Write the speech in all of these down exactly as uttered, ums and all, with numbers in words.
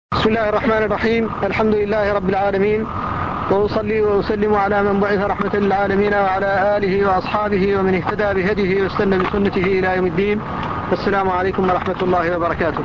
بسم الله الرحمن الرحيم. الحمد لله رب العالمين، وأصلي وأسلم على من بعث رحمة للعالمين وعلى آله وأصحابه ومن اهتدى بهديه واستنى بسنته إلى يوم الدين. السلام عليكم ورحمة الله وبركاته.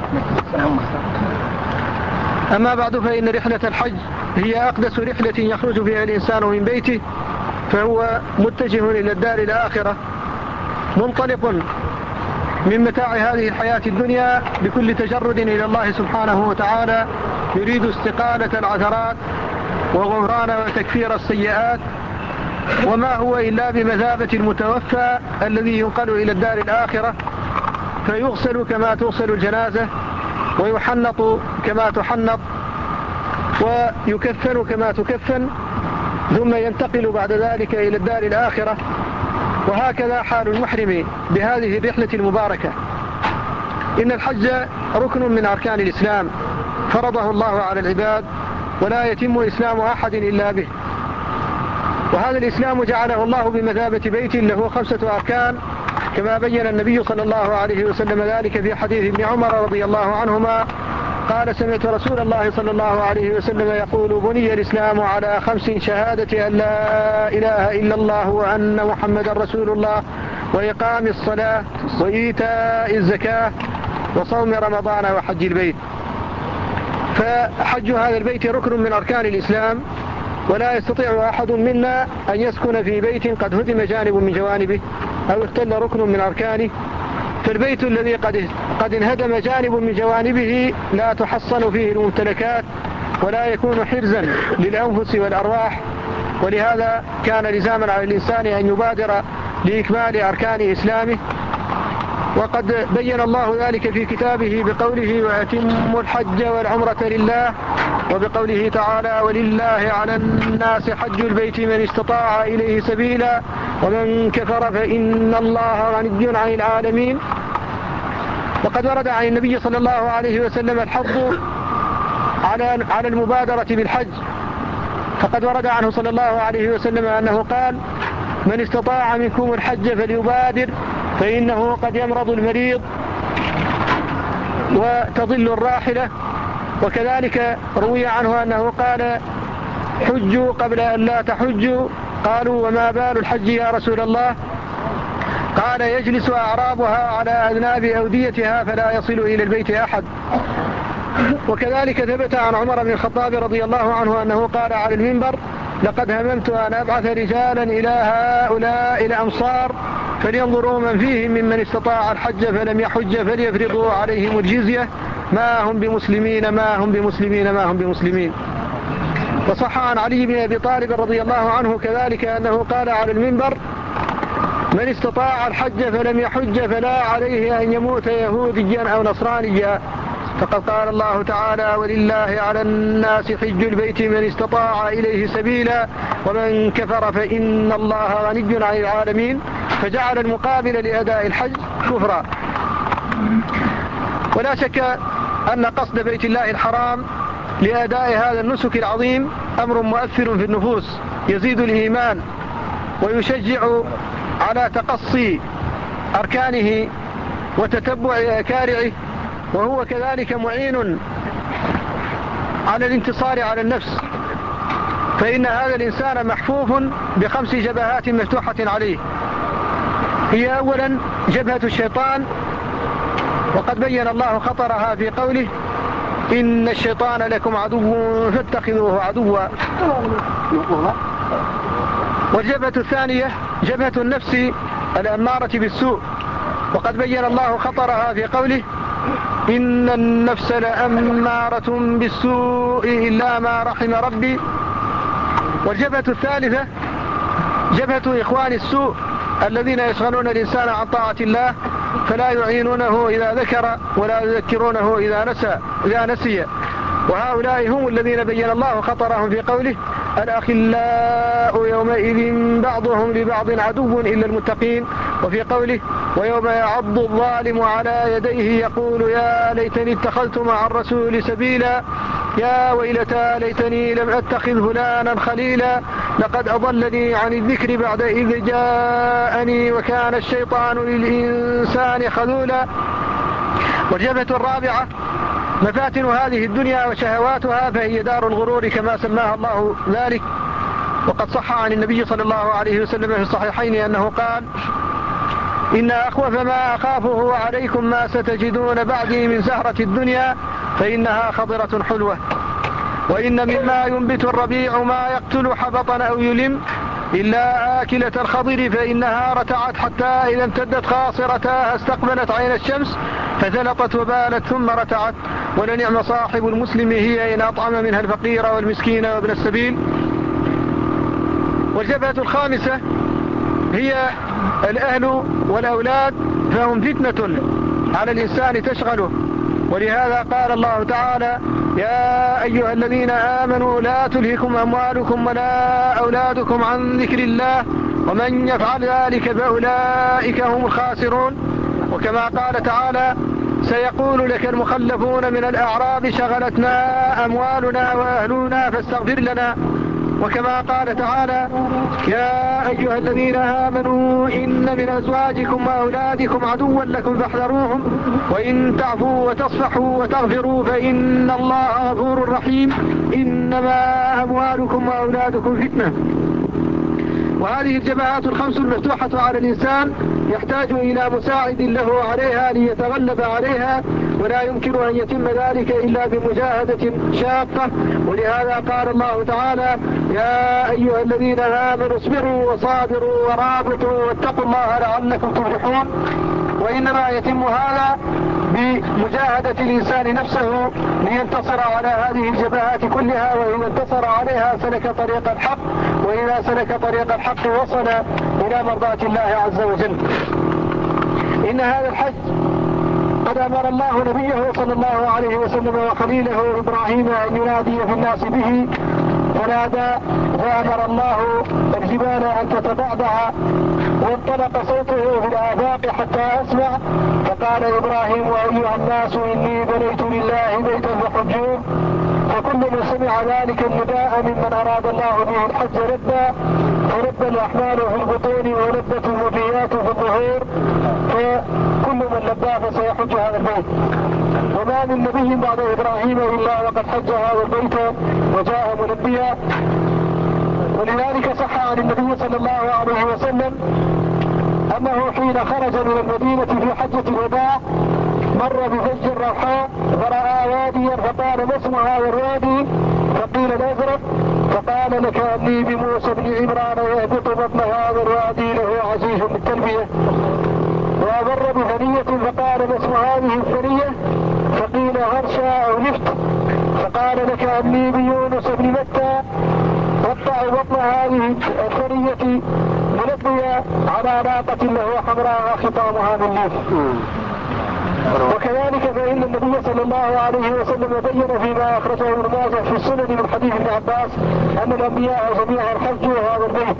أما بعد، فإن رحلة الحج هي أقدس رحلة يخرج فيها الإنسان من بيته، فهو متجه إلى الدار الآخرة، منطلق من متاع هذه الحياة الدنيا بكل تجرد إلى الله سبحانه وتعالى، يريد استقالة العثرات وغفران وتكفير السيئات، وما هو إلا بمثابة المتوفى الذي ينقل إلى الدار الآخرة، فيغسل كما تغسل الجنازة، ويحنط كما تحنط، ويكفن كما تكفن، ثم ينتقل بعد ذلك إلى الدار الآخرة. وهكذا حال المحرم بهذه الرحلة المباركة. إن الحج ركن من أركان الإسلام، فرضه الله على العباد، ولا يتم إسلام أحد إلا به. وهذا الإسلام جعله الله بمثابة بيت له خمسة أركان، كما بين النبي صلى الله عليه وسلم ذلك في حديث ابن عمر رضي الله عنهما قال: سمعت رسول الله صلى الله عليه وسلم يقول: بني الإسلام على خمس: شهادة أن لا إله إلا الله وأن محمد رسول الله، وإقام الصلاة، وإيتاء الزكاة، وصوم رمضان، وحج البيت. فحج هذا البيت ركن من أركان الإسلام، ولا يستطيع أحد منا أن يسكن في بيت قد هدم جانب من جوانبه أو اختل ركن من أركانه. فالبيت الذي قد قد انهدم جانب من جوانبه لا تحصن فيه الممتلكات، ولا يكون حرزا للأنفس والأرواح. ولهذا كان لزاما على الإنسان أن يبادر لإكمال أركان إسلامه. وقد بين الله ذلك في كتابه بقوله: وأتموا الحج والعمرة لله، وبقوله تعالى: ولله على الناس حج البيت من استطاع إليه سبيلا، ومن كفر فإن الله غني عن العالمين. وقد ورد عن النبي صلى الله عليه وسلم الحض على على المبادرة بالحج، فقد ورد عنه صلى الله عليه وسلم أنه قال: من استطاع منكم الحج فليبادر، فإنه قد يمرض المريض وتضل الراحلة. وكذلك روي عنه أنه قال: حجوا قبل أن لا تحجوا. قالوا: وما بال الحج يا رسول الله؟ قال: يجلس أعرابها على أذناب أوديتها فلا يصل إلى البيت أحد. وكذلك ثبت عن عمر بن الخطاب رضي الله عنه أنه قال على المنبر: لقد هممت أن أبعث رجالا إلى هؤلاء الأمصار فلينظروا من فيهم ممن استطاع الحج فلم يحج فليفرضوا عليهم الجزية، ما هم بمسلمين ما هم بمسلمين ما هم بمسلمين. وصح عن علي بن أبي طالب رضي الله عنه كذلك أنه قال على المنبر: من استطاع الحج فلم يحج فلا عليه أن يموت يهوديا أو نصرانيا، فقد قال الله تعالى: ولله على الناس حج البيت من استطاع إليه سبيلا، ومن كفر فإن الله غني عن العالمين. فجعل المقابل لأداء الحج كفرا. ولا شك أن قصد بيت الله الحرام لأداء هذا النسك العظيم أمر مؤثر في النفوس، يزيد الإيمان ويشجع على تقصي أركانه وتتبع أكارعه، وهو كذلك معين على الانتصار على النفس، فإن هذا الإنسان محفوف بخمس جبهات مفتوحة عليه. هي أولا جبهة الشيطان، وقد بين الله خطرها في قوله: إن الشيطان لكم عدو فاتخذوه عدوا. والجبهة الثانية جبهة النفس الأمارة بالسوء، وقد بين الله خطرها في قوله: إن النفس لأمارة بالسوء إلا ما رحم ربي. والجبهة الثالثة جبهة إخوان السوء الذين يشغلون الإنسان عن طاعة الله، فلا يعينونه إذا ذكر ولا يذكرونه إذا نسى إذا نسي. وهؤلاء هم الذين بين الله خطرهم في قوله: الأخلاء يومئذ بعضهم لبعض عدو إلا المتقين. وفي قوله: ويوم يعض الظالم على يديه يقول يا ليتني اتخذت مع الرسول سبيلا، يا ويلتى ليتني لم أتخذ فلانا خليلا، لقد أضلني عن الذكر بعد إذ جاءني وكان الشيطان للإنسان خذولا. والجبهة الرابعة مفاتن هذه الدنيا وشهواتها فهي دار الغرور كما سماها الله ذلك. وقد صح عن النبي صلى الله عليه وسلم في الصحيحين أنه قال: إن أخوف ما أخافه عليكم ما ستجدون بعدي من زهرة الدنيا فإنها خضرة حلوة، وإن مما ينبت الربيع ما يقتل حبطا أو يلم إلا آكلة الخضر فإنها رتعت حتى إذا امتدت خاصرتها استقبلت عين الشمس فثلطت وبالت ثم رتعت، ولنعم صاحب المسلم هي إن أطعم منها الفقير والمسكين وابن السبيل. والجبهة الخامسة هي الأهل والأولاد، فهم فتنة على الإنسان تشغله، ولهذا قال الله تعالى: يا أيها الذين آمنوا لا تلهكم أموالكم ولا أولادكم عن ذكر الله ومن يفعل ذلك فأولئك هم الخاسرون. وكما قال تعالى: سيقول لك المخلفون من الأعراب شغلتنا أموالنا وأهلنا فاستغفر لنا. وكما قال تعالى: يا أيها الذين آمنوا إن من أزواجكم وأولادكم عدوا لكم فاحذروهم وإن تعفوا وتصفحوا وتغفروا فإن الله غفور رحيم إنما أموالكم وأولادكم فتنة. وهذه الجماعات الخمس المفتوحة على الإنسان يحتاج إلى مساعد له عليها ليتغلب عليها، ولا يمكن أن يتم ذلك إلا بمجاهدة شاقة. ولهذا قال الله تعالى: يا أيها الذين آمنوا اصبروا وصابروا ورابطوا واتقوا الله لعلكم تفلحون. وإنما يتم هذا بمجاهدة الإنسان نفسه لينتصر على هذه الجبهات كلها، وإذا انتصر عليها سلك طريق الحق، وإذا سلك طريق الحق وصل إلى مرضاة الله عز وجل. إن هذا الحج قد أمر الله نبيه صلى الله عليه وسلم وخليله إبراهيم أن ينادي في الناس به، فنادى فأمر الله الجبال أن تتبعبع وانطلق صوته في الآفاق حتى أسمع، فقال إبراهيم: أيها الناس إني بنيت لله بيتا فحجوه. فكل من سمع ذلك النداء ممن أراد الله به الحج لبى، فلبى الأحمال في البطون ولبت الوفيات في الظهور، فكل من لبى فسيحج هذا البيت. وما من نبي بعد إبراهيم إلا وقد حج هذا البيت وجاء ملبيا. ولذلك صح عن النبي صلى الله عليه وسلم أنه حين خرج من المدينة في حجة الوداع مر بفج الروحاء فرأى واديا فقال: ما اسم هذا الوادي؟ فقيل: الأزرق. فقال: لك أني بموسى بن عمران يهبط بطن هذا الوادي له عزيز بالتلبية. ومر بثنية فقال: ما اسم هذه الثنية؟ فقيل: هرشا أو نفت. فقال: لك أني بيونس بن متى قطع بطن هذه الثنية ملبية على ناقة له حمراء ختامها من ليف. وكذلك فإن النبي صلى الله عليه وسلم بين فيما أخرجه ابن ماجه في السنن من حديث ابن عباس أن الأنبياء جميعا حجوا هذا البيت.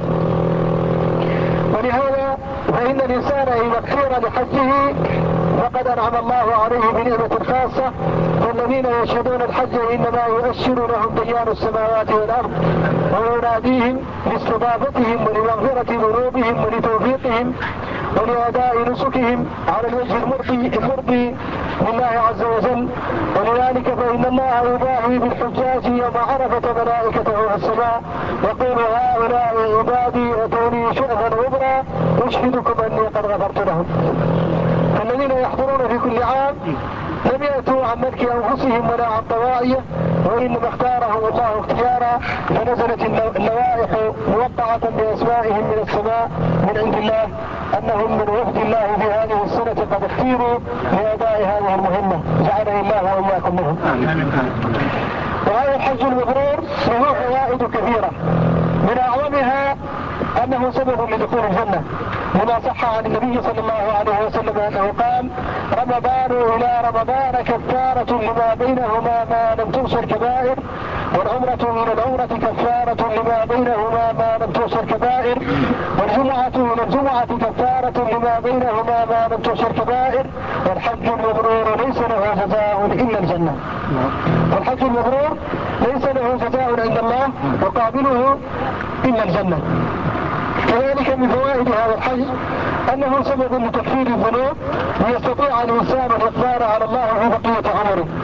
ولهذا فإن الإنسان إذا اختير لحجه فقد أنعم الله عليه بنعمة خاصة. والذين يشهدون الحج إنما يؤشر لهم ديان السماوات والأرض ويناديهم لاستضافتهم ولمغفرة ذنوبهم ولتوفيقهم ولأداء نسكهم على الوجه المرضي المرضي لله عز وجل. ولذلك فإن الله يباهي بالحجاج يوم عرفة ملائكته في السماء يقول: هؤلاء عبادي أتوني شرفا غبرا أشهدكم أني قد غفرت لهم. فالذين يحضرون في كل عام لم يأتوا عن ملك أنفسهم ولا عن طواعية، وإنما اختارهم الله اختيارا، فنزلت اللوائح موقعة بأسمائهم من السماء من عند الله أنهم من وفد الله في هذه السنة قد اختيروا لأداء هذه المهمة، جعلني الله وإياكم منهم. وهذا الحج المبرور له فوائد كثيرة، من أعظمها أنه سبب لدخول الجنة، لما صح عن النبي صلى الله عليه وسلم أنه قال: رمضان إلى رمضان كفارة لما بينهما ما لم تغش الكبائر، والعمرة إلى العمرة كفارة لما بينهما ما لم تغش الكبائر، والجمعة إلى الجمعة كفارة لما بينهما ما لم تغش الكبائر، والحج المبرور ليس له جزاء إلا الجنة. والحج المبرور ليس له جزاء عند الله وقابله إلا الجنة. كذلك من فوائد هذا الحج أنه سبب لتكفير الذنوب ويستطيع الإنسان الإقبال على الله في بقية عمره.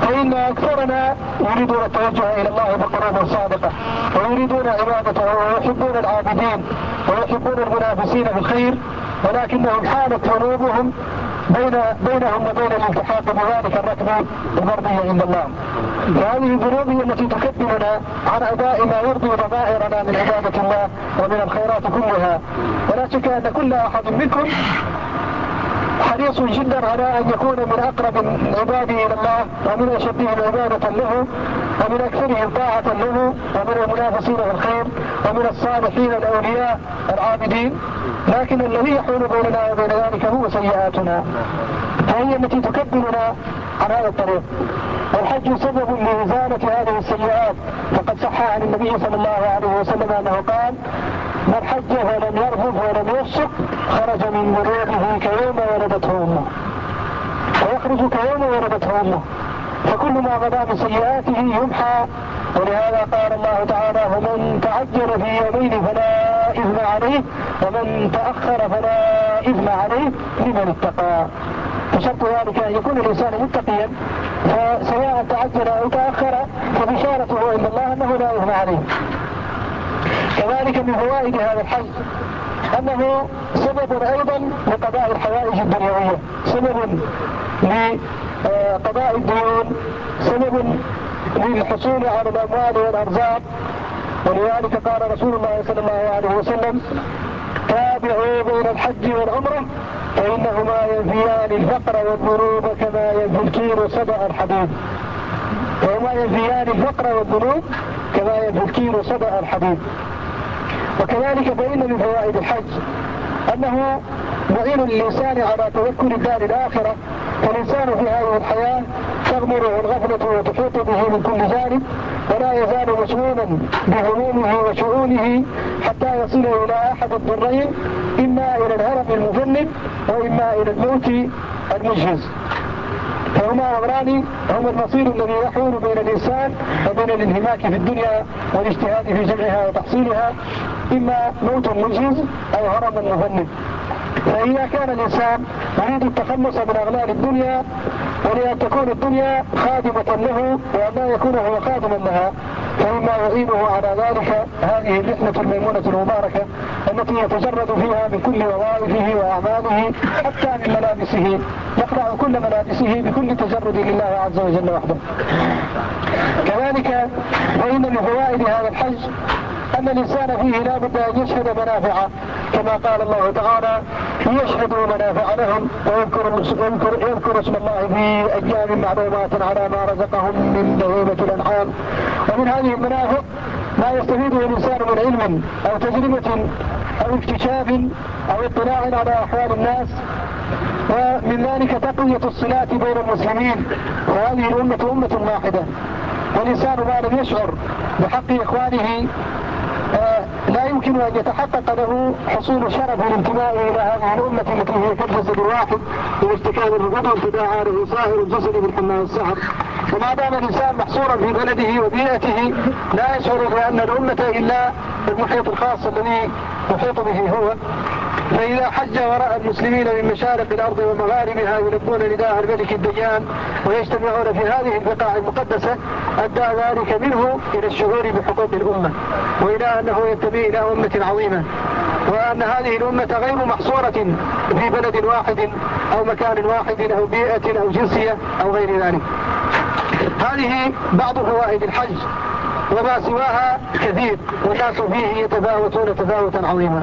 فإن أكثرنا يريدون التوجه إلى الله بقلوب صادقة، ويريدون عبادته، ويحبون العابدين، ويحبون المنافسين في الخير، ولكنهم حالت قلوبهم بين بينهم وبين الالتحاق بذلك الركب المرضي عند الله. فهذه الذنوب التي تكبرنا عن أداء ما يرضي ضمائرنا من عبادة الله ومن الخيرات كلها. ولا شك أن كل أحد منكم حريص جدا على أن يكون من أقرب عباده إلى الله، ومن أشدهم عبادة له، ومن أكثرهم طاعة له، ومن المنافسين في الخير، ومن الصالحين الأولياء العابدين. لكن الذي يحول بيننا وبين ذلك هو سيئاتنا، فهي التي تكبرنا عن هذا الطريق. والحج سبب لإزالة هذه السيئات، فقد صح عن النبي صلى الله عليه وسلم أنه قال: من حج ولم يرفث ولم يفسق خرج من ذنوبه كيوم ولدته أمه، ويخرج كيوم ولدته أمه، فكل ما مضى من سيئاته يمحى. ولهذا قال الله تعالى: ومن تعجل في يومين فلا إثم عليه، ومن تأخر فلا إثم عليه لمن اتقى. فشرط ذلك أن يكون الإنسان متقيا، فسواء تعجل أو تأخر فبشارته عند الله أنه لا إثم عليه. كذلك من فوائد هذا الحج أنه سبب أيضا لقضاء الحوائج الدنيوية، سبب لقضاء الديون، سبب للحصول على الأموال والأرزاق. ولذلك قال رسول الله صلى الله عليه وسلم: تابعوا بين الحج والعمرة فإنهما ينفيان الفقر والذنوب كما ينفي الكير صدأ الحديد. وهما ينفيان الفقر والذنوب كما ينفي الكير صدأ الحديد. وكذلك فإن من فوائد الحج أنه معين للإنسان على تذكر الدار الآخرة. فالإنسان في هذه الحياة تغمره الغفلة وتحيط به من كل جانب، ولا يزال مشغولا بهمومه وشؤونه حتى يصل إلى أحد الضرين، إما إلى الهرم المفند وإما إلى الموت المجهز. فهما أمران هما المصير الذي يحول بين الإنسان وبين الانهماك في الدنيا والاجتهاد في جمعها وتحصيلها، إما موت مجهز أو هرم مفند. فإذا كان الإنسان يريد التخلص من أغلال الدنيا ولأن تكون الدنيا خادمة له وأن لا يكون هو خادما لها، فإما يعينه على ذلك هذه الرحلة الميمونة المباركة التي يتجرد فيها من كل وظائفه وأعماله حتى من ملابسه، يخلع كل ملابسه بكل تجرد لله عز وجل وحده. كذلك فإن من فوائد هذا الحج أن الإنسان فيه لا بد أن يشهد منافعه، كما قال الله تعالى: ليشهدوا منافع لهم ويذكر اسم الله في أيام معلومات على ما رزقهم من بهيمة الأنعام. ومن هذه المنافع ما يستفيده الإنسان من علم أو تجربة أو اكتشاف أو اطلاع على أحوال الناس، ومن ذلك تقوية الصلات بين المسلمين. وهذه الأمة أمة واحدة، والإنسان ما لم يشعر بحق إخوانه آه لا يمكن أن يتحقق له حصول شرف الانتماء إلى هذه الأمة التي هي كالجسد الواحد، واستكان الغدو تداعى له سائر الجسد بالحمى والسحر. وما دام الإنسان محصورا في بلده وبيئته لا يشعر بأن الأمة إلا المحيط الخاص الذي يحيط به هو. فإذا حج وراء المسلمين من مشارق الأرض ومغاربها يلبون نداء الملك الديان ويجتمعون في هذه البقاع المقدسة، أدى ذلك منه إلى الشعور بحقوق الأمة، وإلى أنه ينتمي إلى أمة عظيمة، وأن هذه الأمة غير محصورة في بلد واحد أو مكان واحد أو بيئة أو جنسية أو غير ذلك. هذه بعض فوائد الحج، وما سواها كثير، والناس فيه يتفاوتون تفاوتا عظيما.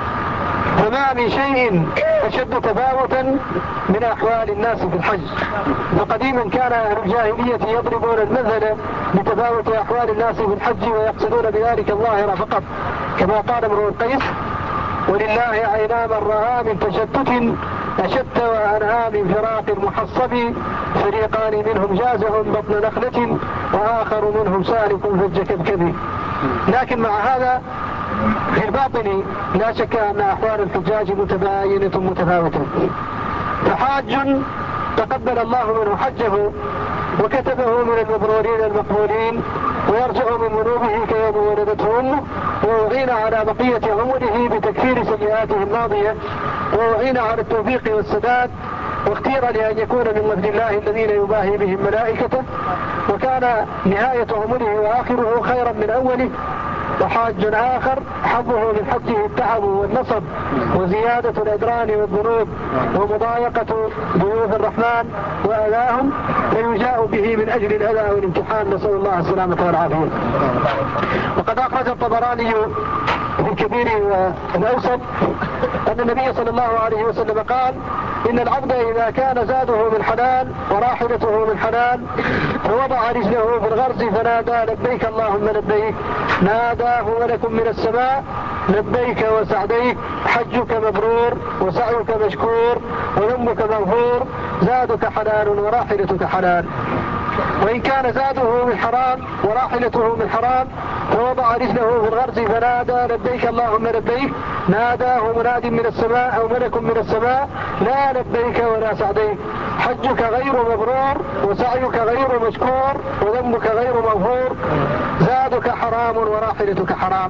فما من شيء أشد تفاوتا من أحوال الناس في الحج. فقديما كان أهل الجاهلية يضربون المثل بتفاوت أحوال الناس في الحج ويقصدون بذلك الظاهر فقط، كما قال امرؤ القيس: ولله عينا من رأى من تشتت أشد وأنهى من فراق المحصب، فريقان منهم جازع بطن نخلة وآخر منهم سالك فج كبكب. لكن مع هذا في الباطن لا شك أن أحوال الحجاج متباينة متفاوتة. فحاج تقبل الله منه حجه وكتبه من المبرورين المقبولين، ويرجع من ذنوبه كيوم ولدته أمه، ويعين على بقية عمره بتكفير سيئاته الماضية، ويعين على التوفيق والسداد واختير لأن يكون من وفد الله الذين يباهي بهم ملائكته، وكان نهاية عمره وآخره خيرا من أوله. وحاج آخر حظه من حجه التعب والنصب وزيادة الأدران والذنوب ومضايقة ضيوف الرحمن وأذاهم، فيجاء به من أجل الأذى والامتحان، نسأل الله السلامة والعافية. وقد أخرج الطبراني في الكبير والأوسط أن النبي صلى الله عليه وسلم قال: إن العبد إذا كان زاده من حلال وراحلته من حلال فوضع رجله في الغرز فنادى لبيك اللهم لبيك، ناداه ملك من السماء لبيك وسعديك، حجك مبرور وسعيك مشكور وذنبك مغفور، زادك حلال وراحلتك حلال. وإن كان زاده من حرام وراحلته من حرام فوضع رجله في الغرز فنادى لبيك اللهم لبيك، ناداه مناد من السماء أو ملك من السماء لا لبيك ولا سعديك، حجك غير مبرور وسعيك غير مشكور وذنبك غير مغفور، زادك حرام وراحلتك حرام.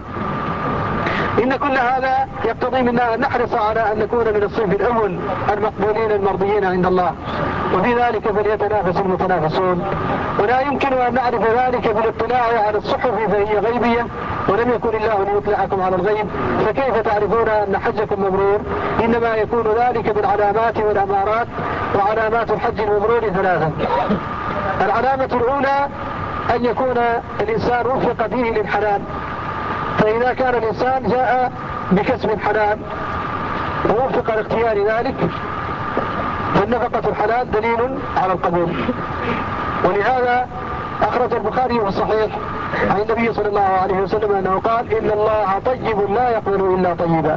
إن كل هذا يقتضي منا أن نحرص على أن نكون من الصنف الأول المقبولين المرضيين عند الله، وفي ذلك فليتنافس المتنافسون. ولا يمكن أن نعرف ذلك بالاطلاع على الصحف فهي غيبية، ولم يكن الله ليطلعكم على الغيب، فكيف تعرفون أن حجكم مبرور؟ إنما يكون ذلك بالعلامات والأمارات. وعلامات الحج المبرور ثلاثة: العلامة الأولى أن يكون الإنسان وفق فيه للحلال، فإذا كان الإنسان جاء بكسب حلال ووفق لاختيار ذلك فالنفقة الحلال دليل على القبول. ولهذا أخرج البخاري في الصحيح عن النبي صلى الله عليه وسلم أنه قال: إن الله طيب لا يقبل إلا طيبا،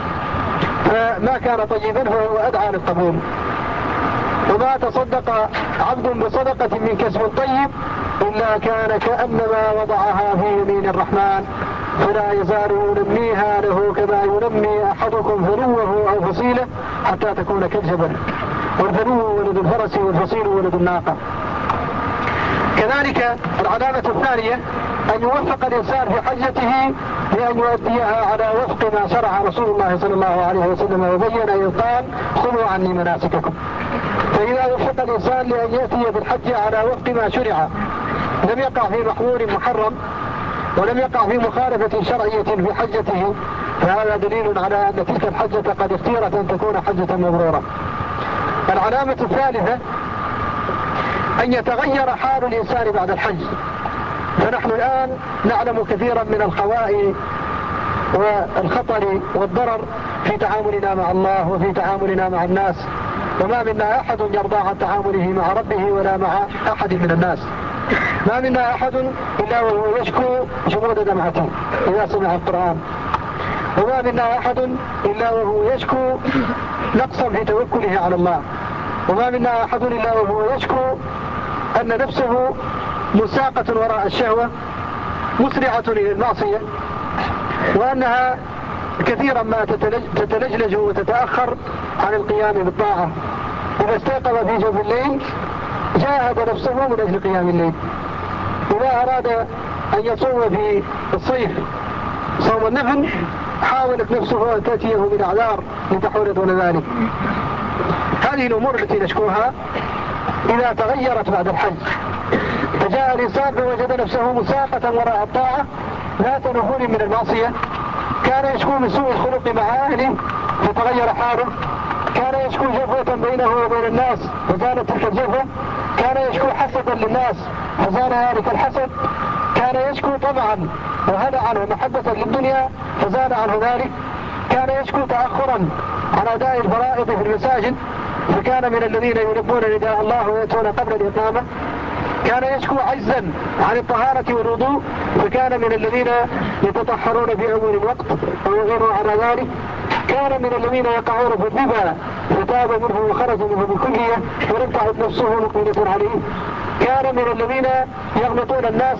فما كان طيبا فهو أدعى للقبول. وما تصدق عبد بصدقة من كسب طيب إلا كان كأنما وضعها في يمين الرحمن، فلا يزال ينميها له كما ينمي أحدكم فلوه أو فصيله حتى تكون كالجبل، والفلو ولد الفرس والفصيل ولد الناقة. كذلك العلامة الثانية أن يوفق الإنسان في حجته بأن يؤديها على وفق ما شرع رسول الله صلى الله عليه وسلم وبين إذ قال: خذوا عني مناسككم. فإذا وفق الإنسان لأن يأتي بالحج على وفق ما شرع، لم يقع في محظور محرم ولم يقع في مخالفة شرعية في حجته، فهذا دليل على أن تلك الحجة قد اختيرت أن تكون حجة مبرورة. العلامة الثالثة أن يتغير حال الإنسان بعد الحج. فنحن الآن نعلم كثيرا من الخوائي والخطر والضرر في تعاملنا مع الله وفي تعاملنا مع الناس، وما منا أحد يرضى عن تعامله مع ربه ولا مع أحد من الناس. ما منا أحد إلا وهو يشكو جمود دمعته إذا سمع القرآن، وما منا أحد إلا وهو يشكو نقصا في توكله على الله، وما منا أحد إلا وهو يشكو أن نفسه مساقة وراء الشهوة مسرعة إلى المعصية، وأنها كثيرا ما تتلجلج وتتأخر عن القيام بالطاعة. إذا استيقظ في جوف الليل جاهد نفسه من أجل قيام الليل. إذا أراد أن يصوم في الصيف صوم النفل حاولت نفسه أن تأتيه من أعذار لتحول دون ذلك. هذه الأمور التي نشكوها إذا تغيرت بعد الحج، فجاء الإنسان فوجد نفسه مساقة وراء الطاعة ذات نفور من المعصية، كان يشكو من سوء الخلق مع أهله فتغير حاله، كان يشكو جفوة بينه وبين الناس فزالت تلك الجفوة، كان يشكو حسدا للناس فزال ذلك الحسد، كان يشكو طمعا وهلعا ومحبة للدنيا فزال عنه ذلك، كان يشكو تأخرا عن أداء الفرائض في المساجد فكان من الذين يلبون نداء الله ويأتون قبل الإقامة، كان يشكو عجزا عن الطهارة والوضوء فكان من الذين يتطهرون في أول الوقت ويغيروا على ذلك، كان من الذين يقعون في الربا فتاب منه وخرج منه بالكلية ولم تعد نفسه مقيمة عليه، كان من الذين يغلطون الناس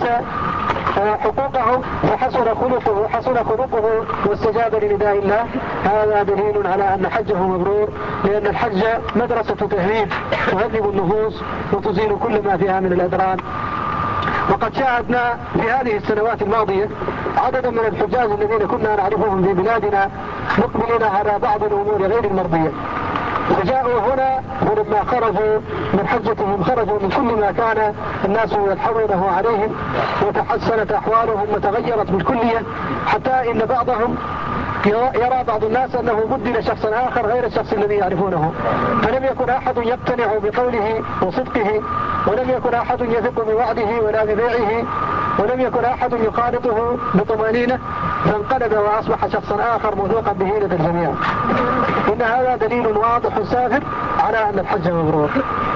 حقوقهم فحسن خلقه وحسن خلقه واستجاب لنداء الله. هذا دليل على أن حجه مبرور، لأن الحج مدرسة تهذيب تهذب النفوس وتزيل كل ما فيها من الأدران. وقد شاهدنا في هذه السنوات الماضية عددا من الحجاج الذين كنا نعرفهم في بلادنا مقبلين على بعض الأمور غير المرضية، فجاءوا هنا ولما خرجوا من حجتهم خرجوا من كل ما كان الناس يلحظونه عليهم، وتحسنت أحوالهم وتغيرت بالكلية، حتى إن بعضهم يرى بعض الناس أنه بدل شخصا آخر غير الشخص الذي يعرفونه، فلم يكن أحد يقتنع بقوله وصدقه، ولم يكن أحد يثق بوعده ولا ببيعه، ولم يكن أحد يخالطه بطمأنينة، فانقلب وأصبح شخصا آخر موثوقا به لدى الجميع. إن هذا دليل واضح سافر على أن الحج مبرور.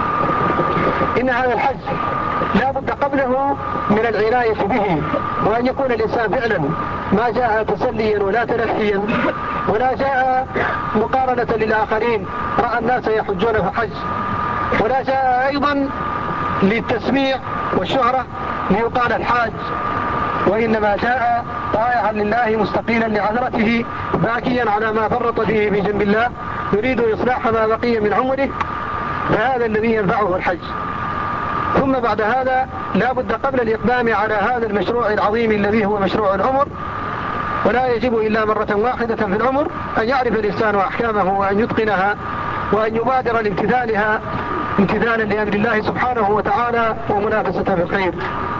إن هذا الحج لا بد قبله من العناية به، وأن يكون الإنسان فعلا ما جاء تسليا ولا تلفيا ولا جاء مقارنة للآخرين رأى الناس يحجون فحج، ولا جاء أيضا للتسميع والشهرة ليقال الحاج، وإنما جاء طائعا لله مستقيلا لعذرته باكيا على ما فرط فيه بجنب الله يريد إصلاح ما بقي من عمره، فهذا الذي ينفعه الحج. ثم بعد هذا لا بد قبل الإقدام على هذا المشروع العظيم الذي هو مشروع العمر، ولا يجب إلا مرة واحدة في العمر، أن يعرف الإنسان أحكامه وأن يتقنها وأن يبادر لامتثالها امتثالا لأمر الله سبحانه وتعالى ومنافسة بالخير.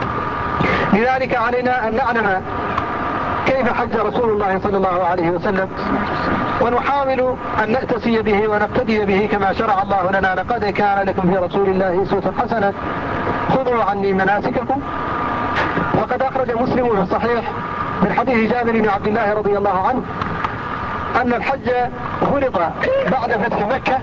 لذلك علينا أن نعلم كيف حج رسول الله صلى الله عليه وسلم، ونحاول أن نأتسي به ونقتدي به كما شرع الله لنا: لقد كان لكم في رسول الله أسوة حسنة خذوا عني مناسككم. وقد أخرج مسلم في الصحيح من حديث جابر بن عبد الله رضي الله عنه أن الحج فرض بعد فتح مكة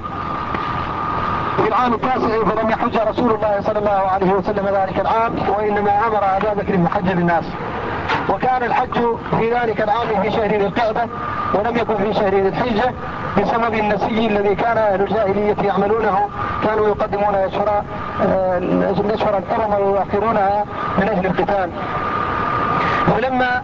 في العام التاسع، فلم يحج رسول الله صلى الله عليه وسلم ذلك العام، وإنما أمر أبا بكر بحج بالناس. وكان الحج في ذلك العام في شهر ذي القعدة ولم يكن في شهر ذي الحجة بسبب النسي الذي كان أهل الجاهلية يعملونه، كانوا يقدمون أشهر الأشهر الحرم ويؤخرونها من أجل القتال. ولما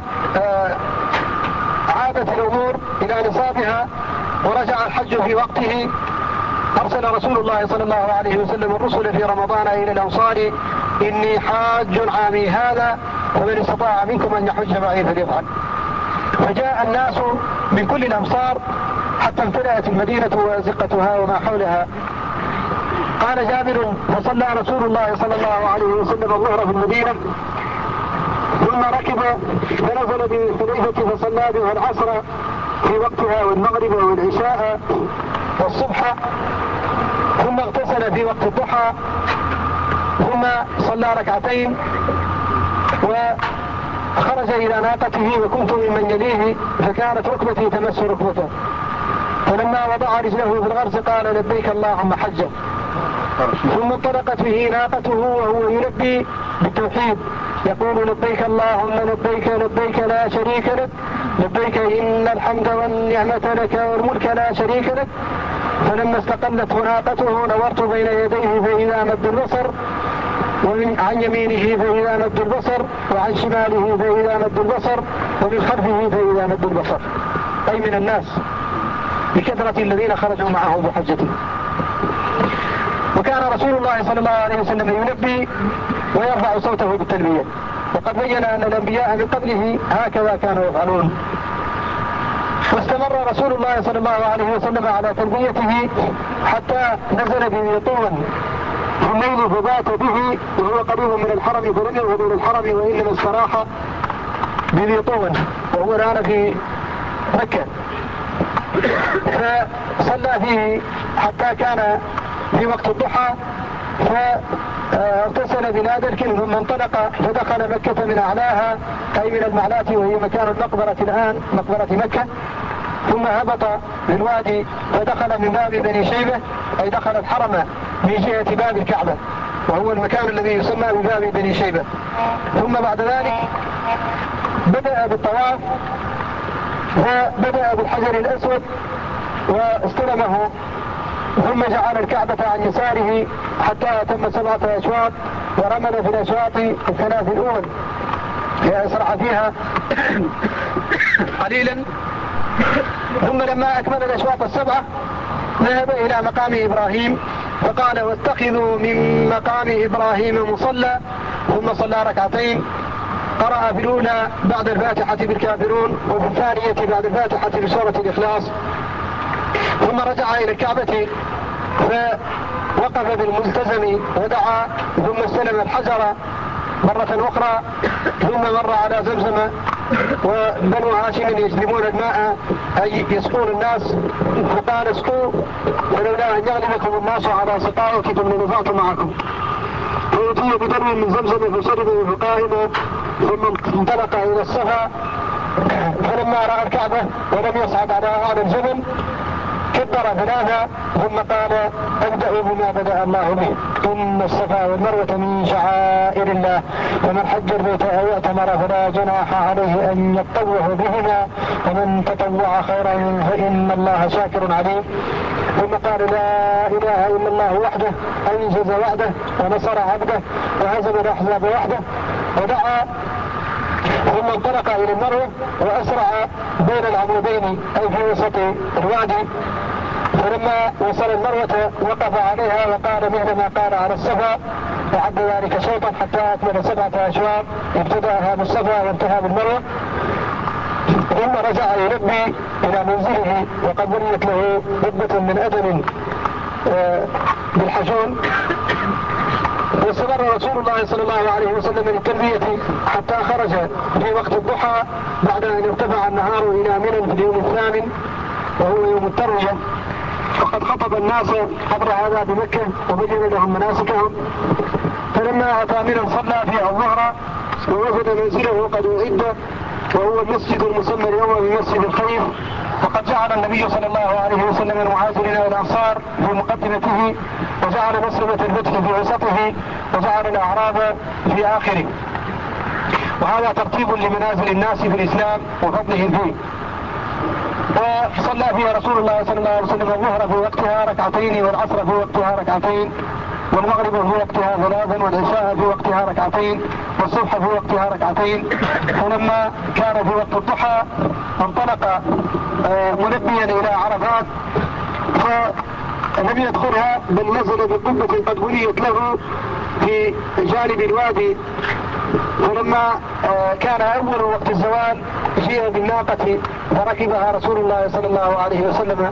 عادت الأمور إلى نصابها ورجع الحج في وقته، أرسل رسول الله صلى الله عليه وسلم الرسل في رمضان إلى الأنصار: إني حاج عامي هذا ومن استطاع منكم أن يحج معي فليفعل. فجاء الناس من كل الأمصار حتى امتلأت المدينة وازقتها وما حولها. قال جابر: فصلى رسول الله صلى الله عليه وسلم الظهر في المدينة، ثم ركب فنزل بحذيفة فصلى بها العصر في وقتها والمغرب والعشاء والصبح، ثم اغتسل في وقت الضحى، ثم صلى ركعتين وخرج إلى ناقته، وكنت ممن يليه فكانت ركبتي تمس ركبته، فلما وضع رجله في الغرس قال: لبيك اللهم حجا. ثم انطلقت به ناقته وهو يلبي بالتوحيد يقول: لبيك اللهم لبيك لبيك لا شريك لك لبيك إن الحمد والنعمة لك والملك لا شريك لك. فلما استقلت ناقته نظرت بين يديه فإذا مد البصر، ومن عن يمينه فإذا مد البصر، وعن شماله فإذا مد البصر، ومن خلفه فإذا مد البصر، أي من الناس بكثرة الذين خرجوا معه بحجته. وكان رسول الله صلى الله عليه وسلم يلبي ويرفع صوته بالتلبية، وقد بين أن الأنبياء من قبله هكذا كانوا يفعلون. واستمر رسول الله صلى الله عليه وسلم على تلبيته حتى نزل به طولا في الليل فبات به، وهو قريب من الحرم فلم يذهب إلى الحرم وإنما استراح بذي طولا، وهو الآن في مكة. فصلى فيه حتى كان في وقت الضحى، فاغتسل بنادر ثم انطلق فدخل مكة من أعلاها، أي من المعلات وهي مكان المقبرة الآن مقبرة مكة، ثم هبط بالوادي فدخل من باب بني شيبة، أي دخل الحرم من جهة باب الكعبة، وهو المكان الذي يسمى بباب بني شيبة. ثم بعد ذلك بدأ بالطواف، فبدأ بالحجر الأسود واستلمه، ثم جعل الكعبة عن يساره حتى أتم سبعة أشواط، ورمل في الأشواط الثلاث الأول ليسرع فيها قليلا. ثم لما أكمل الأشواط السبعة ذهب إلى مقام إبراهيم فقال: واتخذوا من مقام إبراهيم مصلى، ثم صلى ركعتين، قرأ في الأولى بعد الفاتحة بالكافرون، وفي الثانية بعد الفاتحة بسورة الإخلاص. ثم رجع إلى الكعبة فوقف بالملتزم ودعا، ثم استلم الحجر مرة أخرى، ثم مر على زمزم وبنو هاشم يجلبون الماء أي يسقون الناس، فقال اسقوا ولولا أن يغلبكم الناس على سقائكم لنفعت معكم. فأتي بدلو من زمزم فشربوا فقائموا، ثم انطلق إلى الصفا، فلما رأى الكعبة ولم يصعد على أعلى الجبل كبر ثلاثة، ثم قال ابدأوا بما بدأ الله به، إن الصفا والمروة من شعائر الله، فمن حج البيت أو اعتمر فلا جناح عليه أن يطوف بهما، ومن تطوع خيرا فإن الله شاكر عليم. ثم قال لا إله إلا الله وحده أنجز وعده ونصر عبده وهزم الأحزاب وحده، ودعا، ثم انطلق إلى المروة وأسرع بين العمودين أي في وسط الوادي، فلما وصل المروة وقف عليها وقال مثل ما قال على الصفا، وعد ذلك شوطا حتى أكمل سبعة أشواط، ابتدأها بالصفا وانتهى بالمروة، ثم رجع يلبي إلى منزله وقد بنيت له ربة من أدم بالحجون. واستمر رسول الله صلى الله عليه وسلم للتلبية حتى خرج في وقت الضحى بعد أن ارتفع النهار إلى منى في اليوم الثامن وهو يوم التروية، وقد خطب الناس قبل هذا بمكة وبين لهم مناسكهم. فلما أتى منى صلى فيها الظهر ووجد منزله قد أعد، وهو المسجد المسمى اليوم بمسجد الخير، وقد جعل النبي صلى الله عليه وسلم المهاجرين والأنصار في مقدمته، وجعل مسلمة الفتح في وسطه، وجعل الأعراب في آخره. وهذا ترتيب لمنازل الناس في الإسلام وفضلهم فيه. وصلى فيها رسول الله صلى الله عليه وسلم الظهر في وقتها ركعتين، والعصر في وقتها ركعتين، والمغرب في وقتها ثلاثا، والعشاء في وقتها ركعتين، والصبح في وقتها ركعتين. فلما كان في وقت الضحى انطلق ملبيا إلى عرفات، فلم يدخلها بل نزل بقبة قد بنيت له في جانب الوادي. فلما كان أول وقت الزوال جيء بالناقة فركبها رسول الله صلى الله عليه وسلم،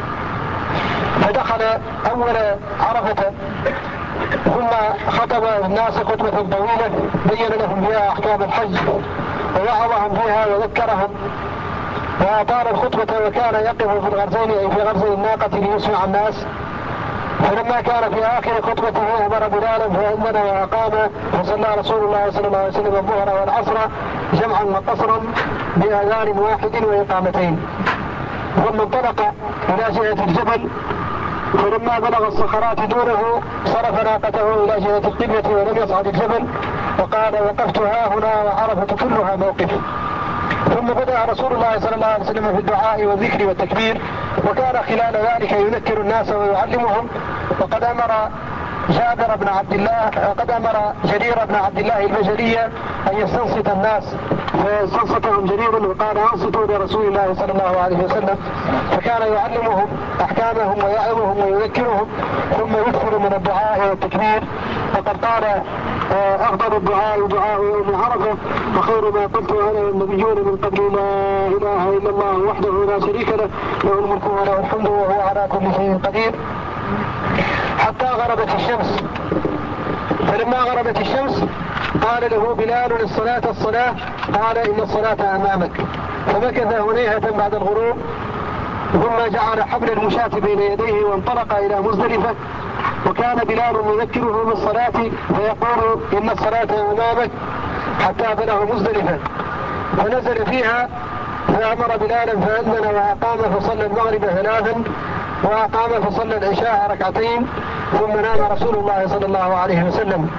فدخل أول عرفة، ثم خطب الناس خطبة طويلة بين لهم فيها أحكام الحج ووعظهم فيها وذكرهم، وأطال الخطبة وكان يقف في الغرزين أي في غرز الناقة ليسمع الناس. فلما كان في آخر خطبته أمر بلالا فأذن وأقام، فصلى رسول الله صلى الله عليه وسلم الظهر والعصر جمعا وقصرا بأذان واحد وإقامتين، ثم انطلق إلى جهة الجبل. فلما بلغ الصخرات دونه صرف ناقته إلى جهة القبلة ولم يصعد الجبل، وقال وقفت ها هنا وعرفت كلها موقف. ثم بدأ رسول الله صلى الله عليه وسلم في الدعاء والذكر والتكبير، وكان خلال ذلك يذكر الناس ويعلمهم. وقد أمر جابر بن عبد الله وقد أمر جرير بن عبد الله البجلي أن يستنصت الناس، فاستنصتهم جرير وقال انصتوا لرسول الله صلى الله عليه وسلم، فكان يعلمهم أحكامهم ويعظهم ويذكرهم، ثم يكثر من الدعاء والتكبير. وقد قال أفضل الدعاء دعاء يوم عرفة، وخير ما قلت أنا والنبيون من قبل لا إله إلا الله وحده لا شريك له، له الملك وله الحمد وهو على كل شيء قدير، حتى غربت الشمس. فلما غربت الشمس قال له بلال الصلاة الصلاة، قال إن الصلاة أمامك. فمكث هنيهة بعد الغروب، ثم جعل حبل المشاة بين يديه وانطلق إلى مزدلفة. وكان بلال يذكره بالصلاة فيقول إن الصلاة أمامك حتى بلغ مزدلفة، فنزل فيها فأمر بلالا فأذن وأقام فصلى المغرب ثلاثا، وأقام فصلى العشاء ركعتين، ثم نام رسول الله صلى الله عليه وسلم.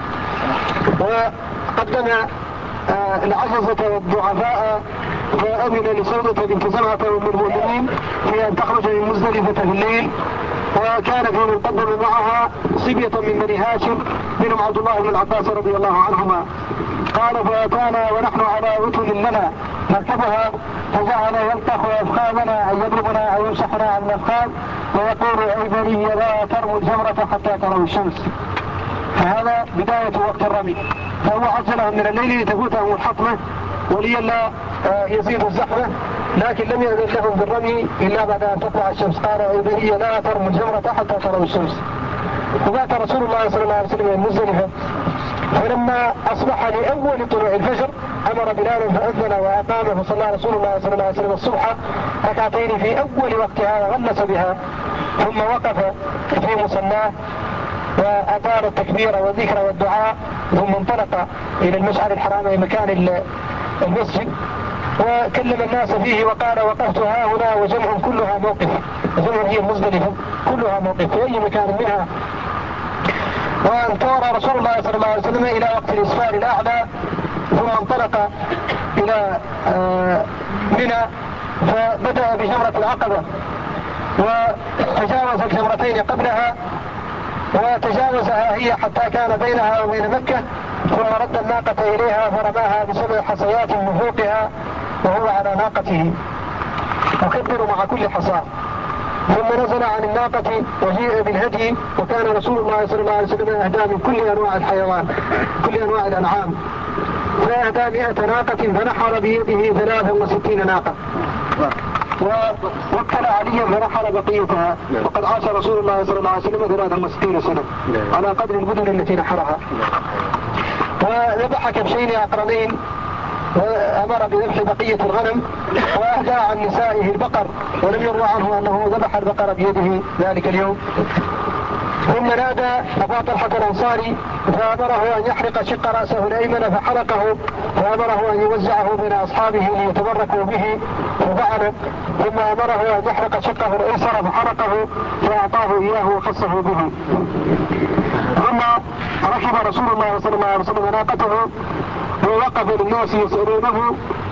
وقدم العجزة والضعفاء فأذن لسودة بنت زمعة أم المؤمنين في أن تخرج من مزدلفة في الليل، وكان في من قدم معها صبية من بني هاشم منهم عبد الله بن العباس رضي الله عنهما. قال فأتانا ونحن على وتن لنا نركبها، فجعل يلطخ أفخاذنا أن يضربنا أو يمسحنا عن الأفخاذ ويقول أي بني لا ترموا الجمرة حتى تروا الشمس. فهذا بداية وقت الرمي. فهو عجلهم من الليل لتفوتهم الحطمة ولئلا يزيد الزحمة، لكن لم يأذن لهم بالرمي إلا بعد أن تطلع الشمس. قال يا بني لا ترموا الجمرة حتى تروا الشمس. وبات رسول الله صلى الله عليه وسلم من مزدلفة، فلما أصبح لأول طلوع الفجر أمر بلالا فأذن وأقام، فصلى رسول الله صلى الله عليه وسلم الصبح ركعتين في أول وقتها وغلس بها، ثم وقف في مصلاه وأطال التكبير والذكر والدعاء، ثم انطلق إلى المشعر الحرام أي مكان المسجد، وكلم الناس فيه وقال وقفت ها هنا وجمع كلها موقف، جمع هي المزدلفة كلها موقف في أي مكان منها. وانطار رسول الله صلى الله عليه وسلم إلى وقت الإسفار الأعلى، ثم انطلق إلى منى فبدأ بجمرة العقبة وتجاوز الجمرتين قبلها وتجاوزها هي حتى كان بينها وبين مكة، ثم رد الناقة إليها فرماها بسبع حصيات من فوقها وهو على ناقته يكبر مع كل حصاة، ثم نزل عن الناقة وجيء بالهدي، وكان رسول الله صلى الله عليه وسلم أهدى من كل أنواع الحيوان كل أنواع الأنعام، فأهدى مئة ناقة فنحر بيده ثلاثا وستين ناقة، ووكل عليا فنحر بقيتها، وقد عاش رسول الله صلى الله عليه وسلم ثلاثا وستين سنة على قدر البدن التي نحرها. وذبح كبشين أقرنين وأمر بذبح بقية الغنم، وأهدى عن نسائه البقر، ولم يروى عنه أنه ذبح البقر بيده ذلك اليوم. ثم نادى أبا طلحة الأنصاري فأمره أن يحرق شق رأسه الأيمن فحرقه، فأمره أن يوزعه بين أصحابه ليتبركوا به ففعل، ثم أمره أن يحرق شقه الأيسر فحرقه فأعطاه إياه وخصه به. ثم ركب رسول الله صلى الله عليه وسلم ناقته ووقف للناس يسألونه،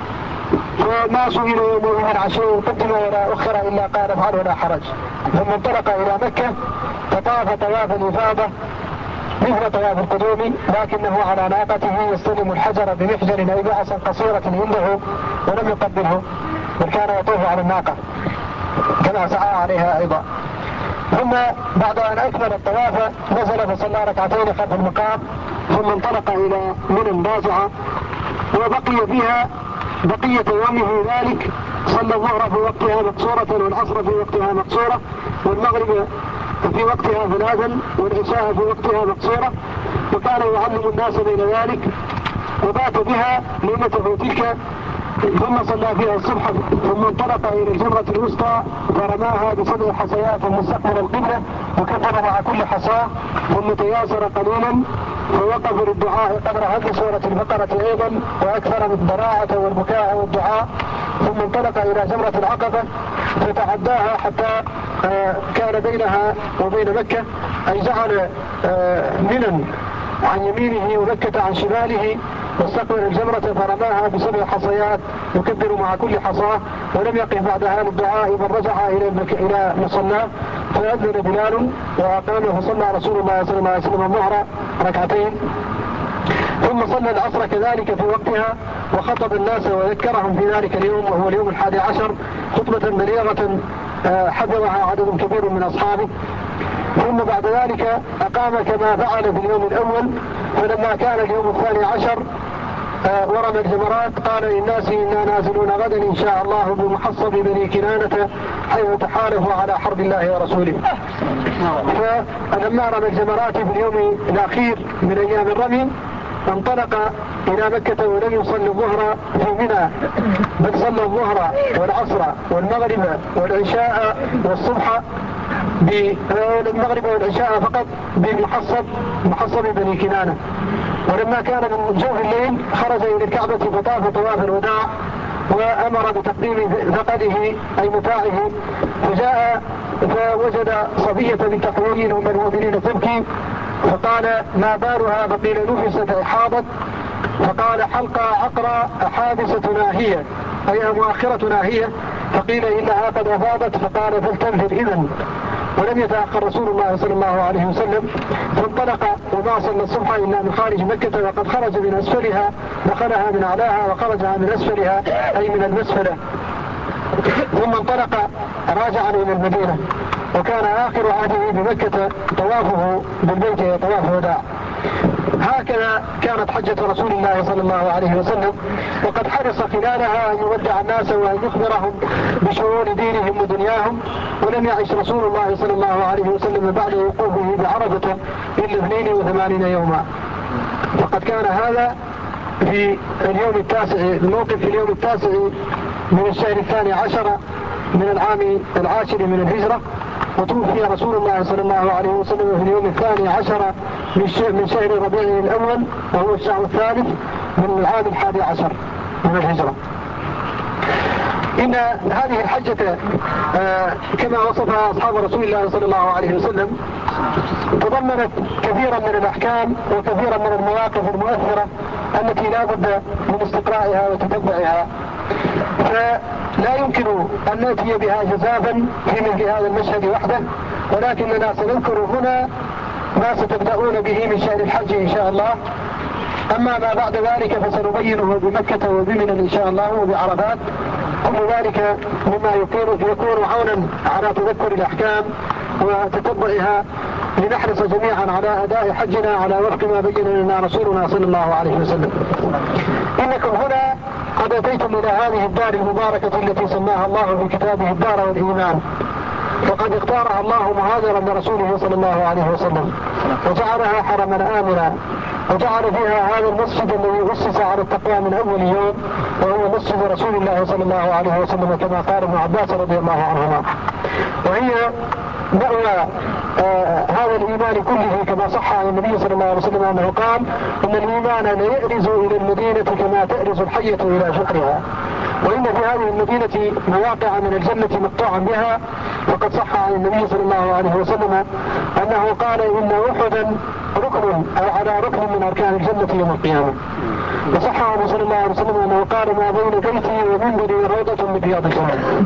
فما سئل يومئذ عن شيء قدم ولا أخر إلا قال افعل ولا حرج. ثم انطلق إلى مكة فطاف طواف الإفاضة مثل طواف القدوم، لكنه على ناقته يستلم الحجر بمحجر أي بعصا قصيرة عنده ولم يقبله، بل كان يطوف على الناقة كما سعى عليها أيضا. ثم بعد أن أكمل الطواف نزل فصلى ركعتين خلف المقام، ثم انطلق إلى منى راجعة وبقي فيها بقية يومه ذلك، صلى الظهر في وقتها مقصورة والعصر في وقتها مقصورة والمغرب في وقتها ثلاثا والعشاء في وقتها مقصورة، وكان يعلم الناس بين ذلك، وبات بها ليلته تلك، ثم صلى فيها الصبح، ثم انطلق إلى الجمرة الوسطى فرماها بسبع حصيات مستقبل القبلة وكبر مع كل حصاة، ثم تياسر قليلا فوقف للدعاء قدر هذه سورة البقرة أيضا، وأكثر من الضراعة والبكاء والدعاء، ثم انطلق إلى جمرة العقبة فتعداها حتى كان بينها وبين مكة، أي جعل منى عن يمينه ومكة عن شماله، واستقبل الجمرة فرماها بسبع حصيات يكبر مع كل حصاة، ولم يقف بعدها للدعاء بل رجع إلى إلى مصلاه فأذن بلال وأقام، فصلى رسول الله صلى الله عليه وسلم الظهر ركعتين، ثم صلى العصر كذلك في وقتها وخطب الناس وذكرهم في ذلك اليوم وهو اليوم الحادي عشر خطبة بليغة حضرها عدد كبير من أصحابه. ثم بعد ذلك أقام كما فعل في اليوم الأول، فلما كان اليوم الثاني عشر ورمى الجمرات قال للناس إنا نازلون غدا إن شاء الله بمحصب بني كنانة حيث تحالفوا على حرب الله ورسوله. فلما رمى الجمرات في اليوم الأخير من أيام الرمي انطلق إلى مكة ولم يصلي الظهر في منى، بل صلى الظهر والعصر والمغرب والعشاء والصبح بالمغرب والعشاء فقط بمحصب محصب بني كنانة. ولما كان من جوف الليل خرج إلى الكعبة فطاف طواف الوداع وأمر بتقديم ثقله أي متاعه، فجاء فوجد صبية بنت حويل أم المؤمنين تبكي، فقال ما بالها؟ فقيل نفست أحاضت، فقال حلقة عقرى حادثتنا هي أي مؤخرتنا هي، فقيل إنها قد أفاضت، فقال فلتنفذ إذن. ولم يتأخر رسول الله صلى الله عليه وسلم، فانطلق وما صلى الصبح إلا من خارج مكة، وقد خرج من أسفلها، دخلها من أعلاها وخرجها من أسفلها أي من المسفلة، ثم انطلق راجعا إلى المدينة، وكان آخر عهده بمكة طوافه بالبيت طواف وداع. هكذا كانت حجة رسول الله صلى الله عليه وسلم، وقد حرص خلالها أن يودع الناس وأن يخبرهم بشؤون دينهم ودنياهم. ولم يعش رسول الله صلى الله عليه وسلم بعد وقوفه بعرفة إلا اثنين وثمانين يوما، فقد كان هذا في اليوم التاسع، الموقف في اليوم التاسع من الشهر الثاني عشر من العام العاشر من الهجرة، وتوفي رسول الله صلى الله عليه وسلم في اليوم الثاني عشر من شهر ربيع الأول، وهو الشهر الثالث من العام الحادي عشر من الهجرة. إن هذه الحجة آه كما وصفها أصحاب رسول الله صلى الله عليه وسلم تضمنت كثيرا من الأحكام وكثيرا من المواقف المؤثرة التي لا بد من استقراءها وتتبعها، فلا يمكن أن نأتي بها جزافا في مثل هذا المشهد وحده، ولكننا سنذكر هنا ما ستبدأون به من شهر الحج إن شاء الله. أما ما بعد ذلك فسنبينه بمكة وبمنى إن شاء الله وبعرفات. كل ذلك مما يكون عونا على تذكر الأحكام وتتبعها، لنحرص جميعا على أداء حجنا على وفق ما بين لنا رسولنا صلى الله عليه وسلم. إنكم هنا قد أتيتم إلى هذه الدار المباركة التي سماها الله في كتابه الدار والإيمان، وقد اختارها الله مهاجرا لرسوله صلى الله عليه وسلم، وجعلها حرما آمنا، وجعل فيها هذا المسجد الذي أسس على التقوى من أول يوم، وهو مسجد رسول الله صلى الله عليه وسلم كما قال ابن عباس رضي الله عنهما. وهي مأوى آه هذا الإيمان كله، كما صح عن النبي صلى الله عليه وسلم أنه قال إن الإيمان ليأرز إلى المدينة كما تأرز الحية إلى جحرها. وإن في هذه المدينة مواقع من الجنة مقطوعا بها، فقد صح عن النبي صلى الله عليه وسلم أنه قال إن أحدا ركن أو على ركن من أركان الجنة يوم القيامة. وصح عنه صلى الله عليه وسلم أنه قال ما بين بيتي ومنبري روضة من رياض الجنة.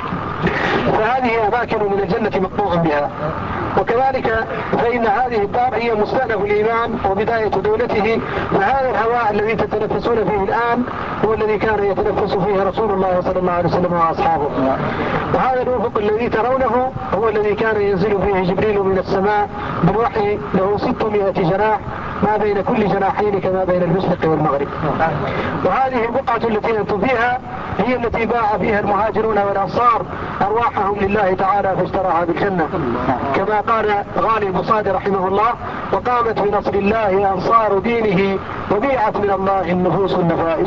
فهذه أماكن من الجنة مقطوع بها. وكذلك فإن هذه الدار هي مستأنف الإيمان وبداية دولته، فهذا الهواء الذي تتنفسون فيه الآن هو الذي كان يتنفس فيه رسول الله صلى الله عليه وسلم وأصحابه. وهذا الأفق الذي ترونه هو الذي كان ينزل فيه جبريل من السماء بالوحي، له ستمائة جناح ما بين كل جناحين كما بين المشرق والمغرب. وهذه البقعة التي أنتم فيها هي التي باع فيها المهاجرون والأنصار أرواحهم لله تعالى فاشتراها بالجنة، كما قال غالي البصادي رحمه الله: وقامت بنصر الله أنصار دينه وبيعت من الله النفوس النفائس.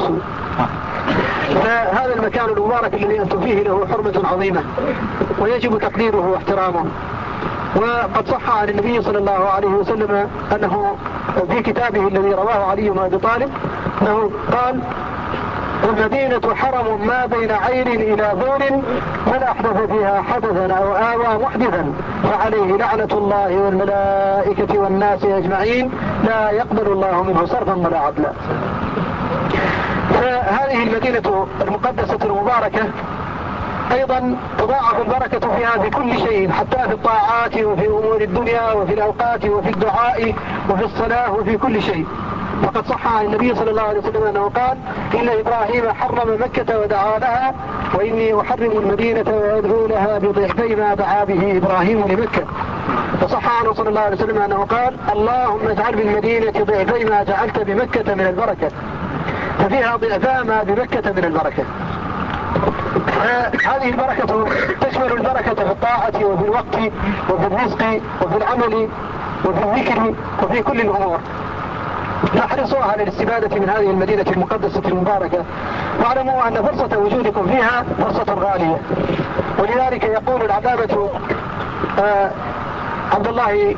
فهذا المكان المبارك الذي أنتم فيه له حرمة عظيمة ويجب تقديره واحترامه. وقد صح عن النبي صلى الله عليه وسلم أنه في كتابه الذي رواه علي بن أبي طالب أنه قال: المدينة حرم ما بين عين إلى ذور، من أحدث فيها حدثا أو آوى محدثا فعليه لعنة الله والملائكة والناس أجمعين، لا يقبل الله منه صرفا ولا عدلا. فهذه المدينة المقدسة المباركة أيضا تضاعف البركة فيها في كل شيء، حتى في الطاعات وفي أمور الدنيا وفي الأوقات وفي الدعاء وفي الصلاة وفي كل شيء. وقد صح عن النبي صلى الله عليه وسلم أنه قال: إن إبراهيم حرم مكة ودعا لها، وإني أحرم المدينة وأدعو لها بضعفي ما دعا به إبراهيم لمكة. وصح عنه صلى الله عليه وسلم أنه قال: اللهم اجعل بالمدينة ضعفي ما جعلت بمكة من البركة، ففيها ضعفا ما بمكة من البركة. هذه البركة تشمل البركة في الطاعة وفي الوقت وفي الرزق وفي العمل وفي الذكر وفي كل الأمور. نحرصها للاستفادة من هذه المدينة المقدسة المباركة، واعلموا أن فرصة وجودكم فيها فرصة غالية. ولذلك يقول العلامة آه عبد الله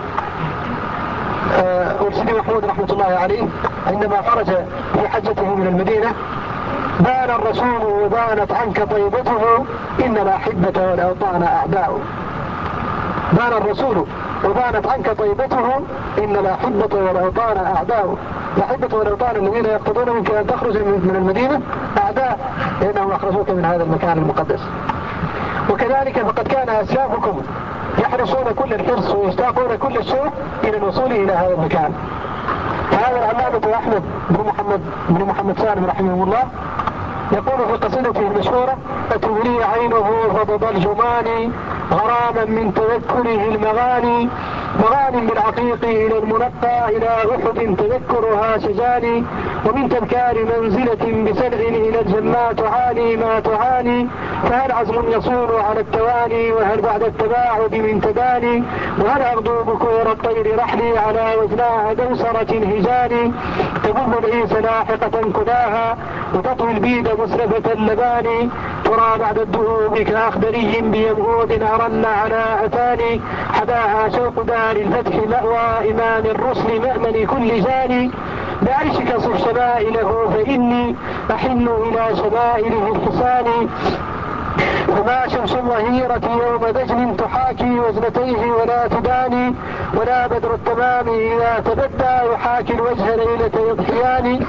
آه والسيدي محمود رحمة الله عليه عندما خرج في حجته من المدينة: بان الرسول وبانت عنك طيبته، إن الأحبة والأوطان أعداء. بان الرسول وبانت عنك طيبته، إن الأحبة والأوطان أعداء. الأحبة والأوطان الذين يقتضون منك أن تخرج من المدينة أعداء، لأنهم أخرجوك من هذا المكان المقدس. وكذلك فقد كان أسلافكم يحرصون كل الحرص ويشتاقون كل الشوق إلى الوصول إلى هذا المكان. فهذا العلامة أحمد بن محمد بن محمد سالم رحمه الله يقول في قصيدته المشهورة: أتولي عينه فضض الجمان غراما من تذكره المغاني، مغانم بالعقيق إلى المنقى إلى أحد تذكرها شجاني، ومن تذكار منزلة بسبع إلى الجمات تعاني ما تعاني، فهل عزم يصول على التواني وهل بعد التباعد من تداني، وهل أغدو بكور الطير رحلي على وزناها دوسرة هجاني، تبض العيس لاحقة كلاها وتطوي البيد مسرفة اللباني، ترى بعد الدهوب كأخدري بيمهود أرن على أتاني، حداها شوق دار الفتح مأوى إمام الرسل مأمن كل جاني، بعيشك صف شمائله فإني أحن إلى شمائله الحسان، فما شمس الظهيرة يوم دجل تحاكي وزنتيه ولا تداني، ولا بدر التمام إذا تبدى يحاكي الوجه ليلة يضحيان.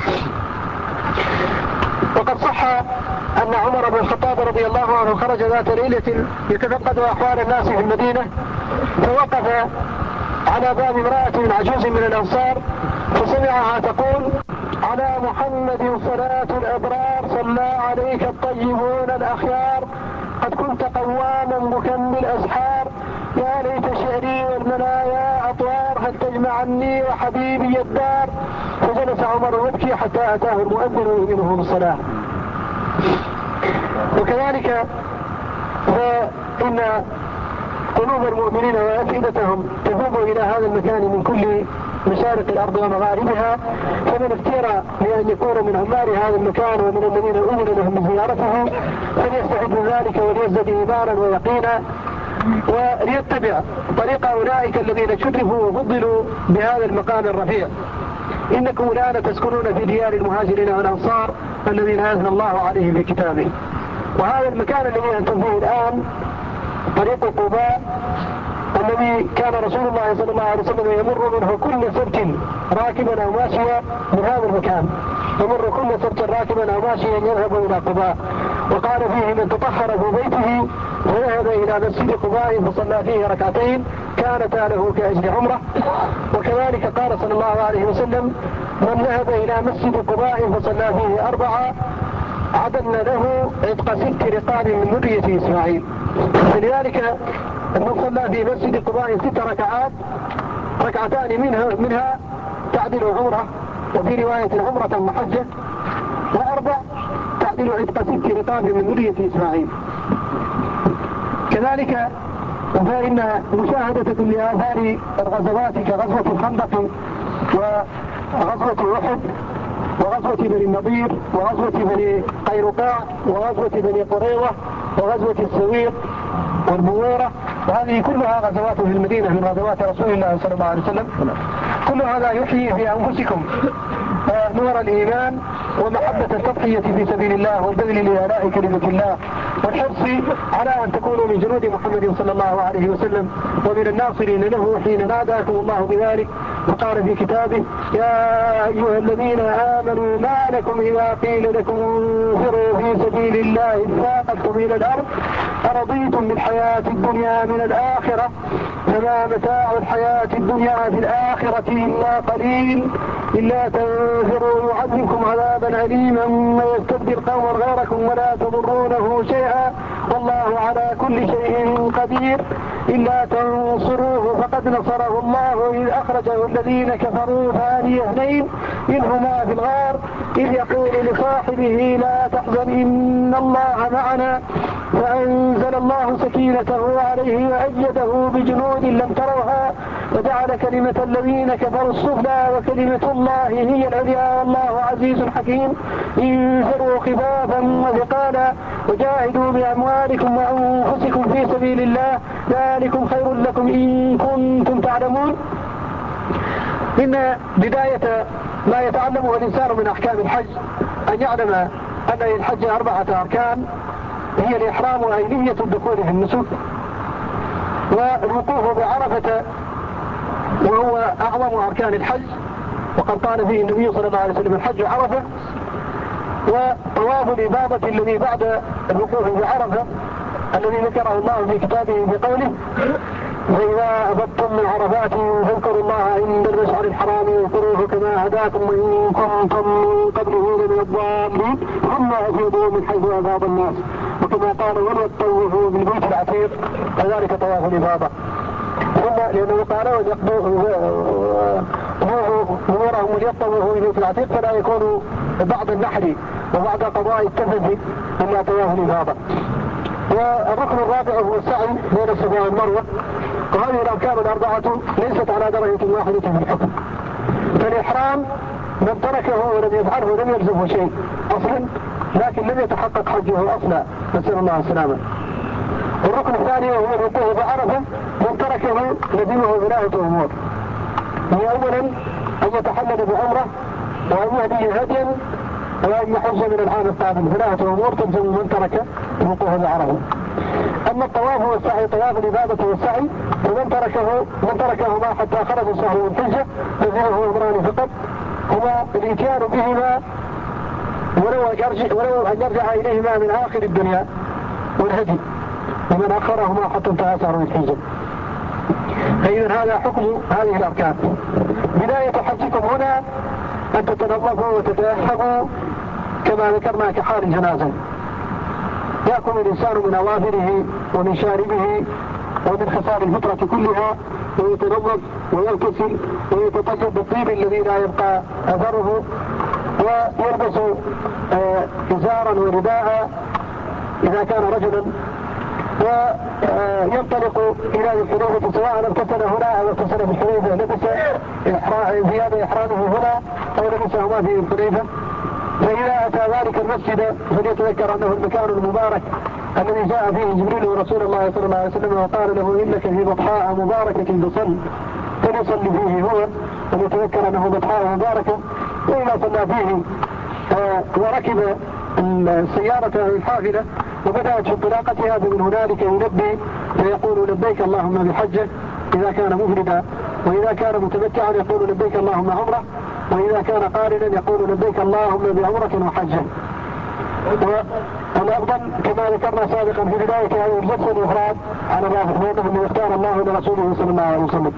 وقد صح أن عمر بن الخطاب رضي الله عنه خرج ذات ليلة يتفقد أحوال الناس في المدينة، فوقف على باب امرأة من عجوز من الأنصار فسمعها تقول: على محمد صلاة الأبرار صلى عليك الطيبون الأخيار، قد كنت قواما مكمل الأسحار، يا ليت شعري والمنايا أطوار، هل تجمعني وحبيبي الدار. فجلس عمر يبكي حتى أتاه المؤذن يؤذنه بالصلاة. وكذلك فإن قلوب المؤمنين وأفئدتهم تذهب إلى هذا المكان من كل مشارق الأرض ومغاربها، فمن اختار لأن يكون من عمار هذا المكان ومن الذين أمر لهم بزيارته فليستعد من ذلك وليزدد إيمانا ويقينا وليتبع طريق أولئك الذين شرفوا وفضلوا بهذا المقام الرفيع. إنكم الآن تسكنون في ديار المهاجرين والأنصار الذين أذن الله عليهم في كتابه، وهذا المكان الذي أنتم فيه الآن طريق قباء الذي كان رسول الله صلى الله عليه وسلم يمر منه كل سبت راكبا أو ماشيا من هذا المكان، يمر كل سبت راكبا أو ماشيا يذهب إلى قباء. وقال فيه: من تطهر في بيته وذهب إلى مسجد قباء فصلى فيه ركعتين كانتا له كأجر عمره. وكذلك قال صلى الله عليه وسلم: من ذهب إلى مسجد قباء فصلى فيه أربعة عدلنا له عتق ست رقاب من ذرية إسماعيل. فلذلك من صلى في مسجد قباء ست ركعات ركعتان منها, منها تعدل عمره، وفي رواية عمرة وحجة، وأربع تعدل عتق ست رقاب من ذرية إسماعيل. كذلك فإن مشاهدة لآثار الغزوات كغزوة الخندق وغزوة أحد وغزوة بني النضير وغزوة بني قيرقاع وغزوة بني قريظة وغزوة السويق والبويرة، وهذه كلها غزوات في المدينة من غزوات رسول الله صلى الله عليه وسلم. كل هذا يحيي في أنفسكم نور الإيمان ومحبة التضحية في سبيل الله والبذل لآلاء كلمة الله والحرص على أن تكونوا من جنود محمد صلى الله عليه وسلم ومن الناصرين له حين ناداكم الله بذلك وقال في كتابه: يا أيها الذين آمنوا ما لكم إذا قيل لكم انفروا في سبيل الله اثاقلتم إلى الأرض أرضيتم بالحياة الدنيا من الآخرة فما متاع الحياة الدنيا في الآخرة إلا قليل إلا تنفروا يعذبكم عذابا أليما ويستبدل قوما غيركم ولا تضرونه شيئا والله على كل شيء قدير إلا تنصروه فقد نصره الله إذ أخرجه الذين كفروا ثاني اثنين إذ هما في الغار إذ يقول لصاحبه لا تحزن إن الله معنا فأنزل الله سكينته عليه وأيده بجنود لم تروها وجعل كلمة الذين كفروا السفلى وكلمة الله هي العليا والله عزيز حكيم. انفروا خفافا وثقالا وجاهدوا بأموالكم وأنفسكم في سبيل الله ذلكم خير لكم إن كنتم تعلمون. إن بداية ما يتعلمه الإنسان من أحكام الحج أن يعلم أن للحج أربعة أركان هي الإحرام وأينية الدخول في النسك والوقوف بعرفة وهو أعظم أركان الحج وقد قال فيه النبي صلى الله عليه وسلم: الحج عرفة. وطواف الإفاضة الذي بعد الوقوف بعرفة الذي ذكره الله في كتابه بقوله: فإذا أفضتم من عرفات فاذكروا الله عند المشعر الحرام واذكروه كما هداكم وإن كنتم من قبله لمن الضالين ثم أفيضوا من حيث أفاض الناس وكما قال: وليطوفوا بالبيت العتيق كذلك طواف الإفاضة. ثم لأنه قال وليقضوا نورهم وليطوفوا في بيت العتيق فلا يكون بعد النحر وبعد قضاء التفث إلا طواف الإفاضة. والركن الرابع هو السعي بين الصفا والمروة، وهذه الأركان الأربعة ليست على درجة واحدة في الحكم. فالإحرام من تركه ولم يفعله لم يلزمه شيء أصلا، لكن لم يتحقق حجه أصلا، نسأل الله السلامة. الركن الثاني هو الوقوف بعرفة، من تركه لزمه ثلاثة أمور: هي أولا أن يتحلل بعمرة، وأن يهدي هديا، وأن يحج من العام القادم. ثلاثة أمور تلزم من ترك الوقوف بعرفة. أما الطواف والسعي، طواف العبادة والسعي، فمن تركه من تركهما حتى خرج شهر ذو الحجة لزمه أمران فقط، هما الإتيان بهما ولو يرجع ولو أن يرجع إليهما من آخر الدنيا، والهدي ومن أخرهما حتى انتهى شهر ذو الحجة. فإذا هذا حكم هذه الأركان. بداية حجكم هنا أن تتنظفوا وتتأهبوا كما ذكرنا كحال الجنازة. يأكل الإنسان من أظافره ومن شاربه ومن خصال الفطرة كلها، ويتنظف ويغتسل ويتطيب بالطيب الذي لا يبقى أثره، ويلبس إزارا ورداء إذا كان رجلا، وينطلق إلى الحليفة سواء اغتسل هنا أو اغتسل في الحليفة، لبس زيادة إحرامه هنا أو لبسهما في الحليفة. فإذا أتى ذلك المسجد فليتذكر أنه المكان المبارك الذي جاء فيه جبريل ورسول الله صلى الله عليه وسلم وقال له إنك في بطحاء مباركة فصل، فليصلي فيه هو، وليتذكر أنه بطحاء مباركة. وإذا صلى فيه وركب السيارة الحافلة وبدأت في انطلاقتها فمن هنالك يلبي فيقول لبيك اللهم بحجة إذا كان مفردا، وإذا كان متمتعا يقول لبيك اللهم عمره، وإذا كان قارنا يقول لبيك اللهم بعمرة وحجة. والأفضل كما ذكرنا سابقا في بداية هذه الجلسة الإفراد على الراجح لأنه يختار الله لرسوله صلى الله عليه وسلم،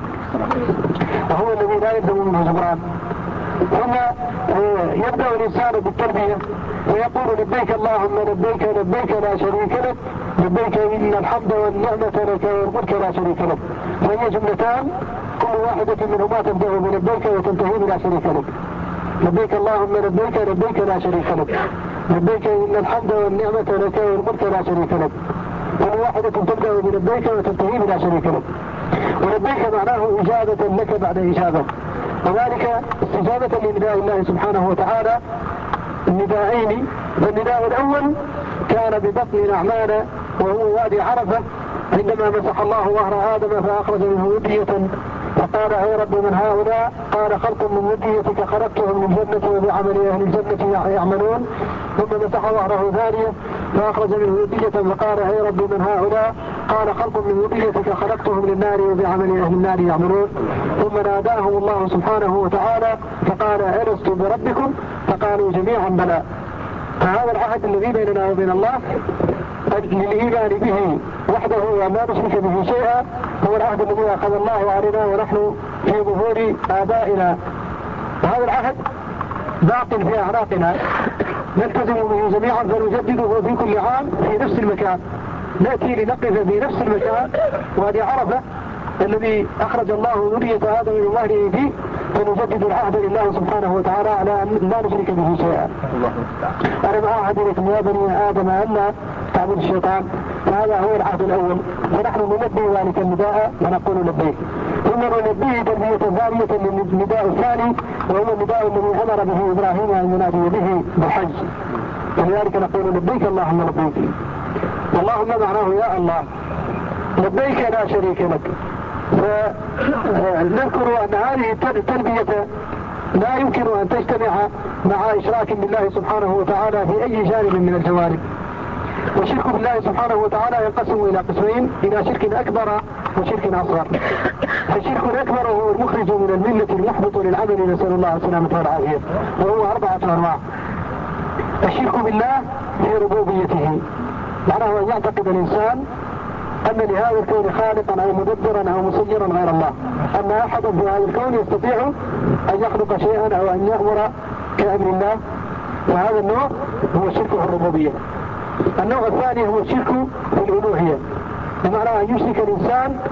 وهو الذي لا يلزم منه جبران. ثم يبدأ الإنسان بالتلبية ويقول لبيك اللهم لبيك لبيك لا شريك لك لبيك إن الحمد والنعمة لك والملك لا شريك لك. فهي جملتان كل واحدة منهما تبدأ بلبيك وتنتهي بلا شريك لك. لبيك اللهم لبيك لبيك لا شريك لك لبيك إن الحمد والنعمة لك والملك لا شريك لك. كل واحدة تبدأ بلبيك وتنتهي بلا شريك لك. ولبيك معناه إجابة لك بعد إجابة، وذلك استجابة لنداء الله سبحانه وتعالى النداءين. فالنداء الأول كان ببطن نعمان وهو وادي عرفة عندما مسح الله ظهر آدم فأخرج منه ودية فقال يا رب من هؤلاء؟ قال خلق من وديتك خلقتهم من الجنة وبعمل أهل الجنة يعملون. ثم مسح ظهره ثانية فأخرج منه ودية فقال يا رب من هؤلاء؟ قال خلق من وديتك خلقتهم للنار وبعمل أهل النار يعملون. ثم ناداهم الله سبحانه وتعالى فقال ألست بربكم؟ فقالوا جميعا بلى. فهذا العهد الذي بيننا وبين الله للإيمان به وحده وما نشرك به شيئا هو العهد الذي أخذ الله علينا ونحن في ظهور آبائنا، وهذا العهد باطل في أعناقنا نلتزم به جميعا فنجدده في كل عام في نفس المكان. نأتي لنقف في نفس المكان وهذه عرفة الذي أخرج الله ذرية آدم من ظهره فيه، فنجدد العهد لله سبحانه وتعالى على أن لا نشرك به شيئا. أنا ما أعهد لكم يا بني آدم ألا تعبد الشيطان، فهذا هو العهد الأول، فنحن نلبي ذلك النداء ونقول لبيك. ثم نلبيه تلبية ثانية للنداء الثاني وهو النداء الذي أمر به إبراهيم أن ينادي به بالحج، ولذلك نقول لبيك اللهم لبيك. اللهم معناه يا الله، لبيك لا شريك لك. فنذكر أن هذه التلبية لا يمكن أن تجتمع مع إشراك بالله سبحانه وتعالى في أي جانب من الجوانب. وشرك بالله سبحانه وتعالى ينقسم إلى قسمين، إلى شرك أكبر وشرك أصغر. فالشرك الأكبر هو المخرج من الملة المحبط للعمل، نسأل الله السلامة والعافية، وهو أربعة أنواع. الشرك بالله في ربوبيته، معناه أن يعتقد الإنسان أن لهذا الكون خالقا أو مدبرا أو مسيرا غير الله، أن أحدا في هذا الكون يستطيع أن يخلق شيئا أو أن يأمر كأمر الله، وهذا النوع هو الشرك في الربوبية. النوع الثاني هو الشرك في الألوهية، بمعنى أن يشرك الإنسان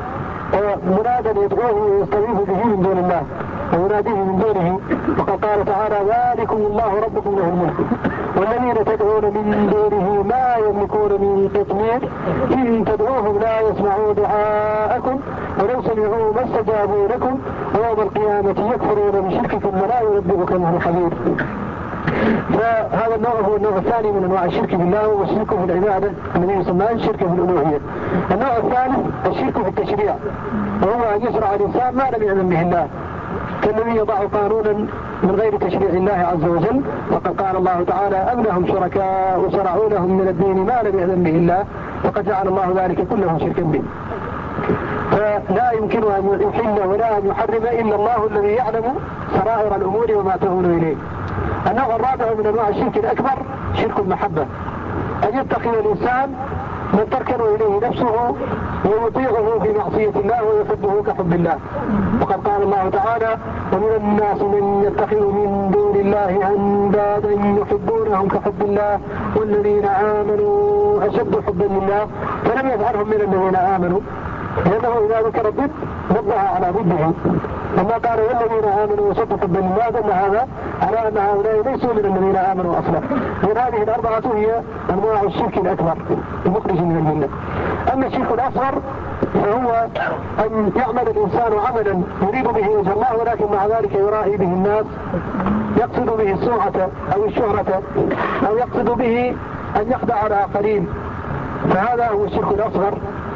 منادا يدعوه ويستغيث به من دون الله ويناديه من دونه. وقد قال تعالى ذلكم الله ربكم له الملك والذين تدعون من دونه ما يملكون من قطمير إن تدعوهم لا يسمعوا دعاءكم ولو سمعوا ما استجابوا لكم ويوم القيامة يكفرون بشرككم ولا ينبئك مثل خبير. فهذا النوع هو النوع الثاني من انواع الشرك بالله والشرك في العبادة الذي يسمى الشرك في الألوهية. النوع الثالث الشرك في التشريع وهو أن يشرع الإنسان ما لم يعلم به الله كالذي يضع قانونا من غير تشريع الله عز وجل. وقد قال الله تعالى أم لهم شركاء شرعوا لهم من الدين ما لم يعلم به الله فقد جعل الله ذلك كله شركا به. فلا يمكن أن يحل ولا أن يحرم إلا الله الذي يعلم سرائر الأمور وما تهون إليه. النوع الرابع من أنواع الشرك الأكبر شرك المحبة، أن يتخذ الإنسان من تركن إليه نفسه ويطيعه في معصية الله ويحبه كحب الله. وقد قال الله تعالى ومن الناس من يتخذ من دون الله أندادا يحبونهم كحب الله والذين آمنوا أشد حبا لله فلم يفعلهم من الذين آمنوا لأنه إذا ذكر الضد نبه على ضده. لما قال والذين آمنوا أشد حبا لله دل هذا على أن هؤلاء ليسوا من الذين آمنوا أصلا. من هذه الأربعة هي أنواع الشرك الأكبر المخرج من الملة. أما الشرك الأصغر فهو أن يعمل الإنسان عملا يريد به وجه الله ولكن مع ذلك يراعي به الناس، يقصد به السمعة أو الشهرة أو يقصد به أن يخدع الآخرين، فهذا هو الشرك الأصغر.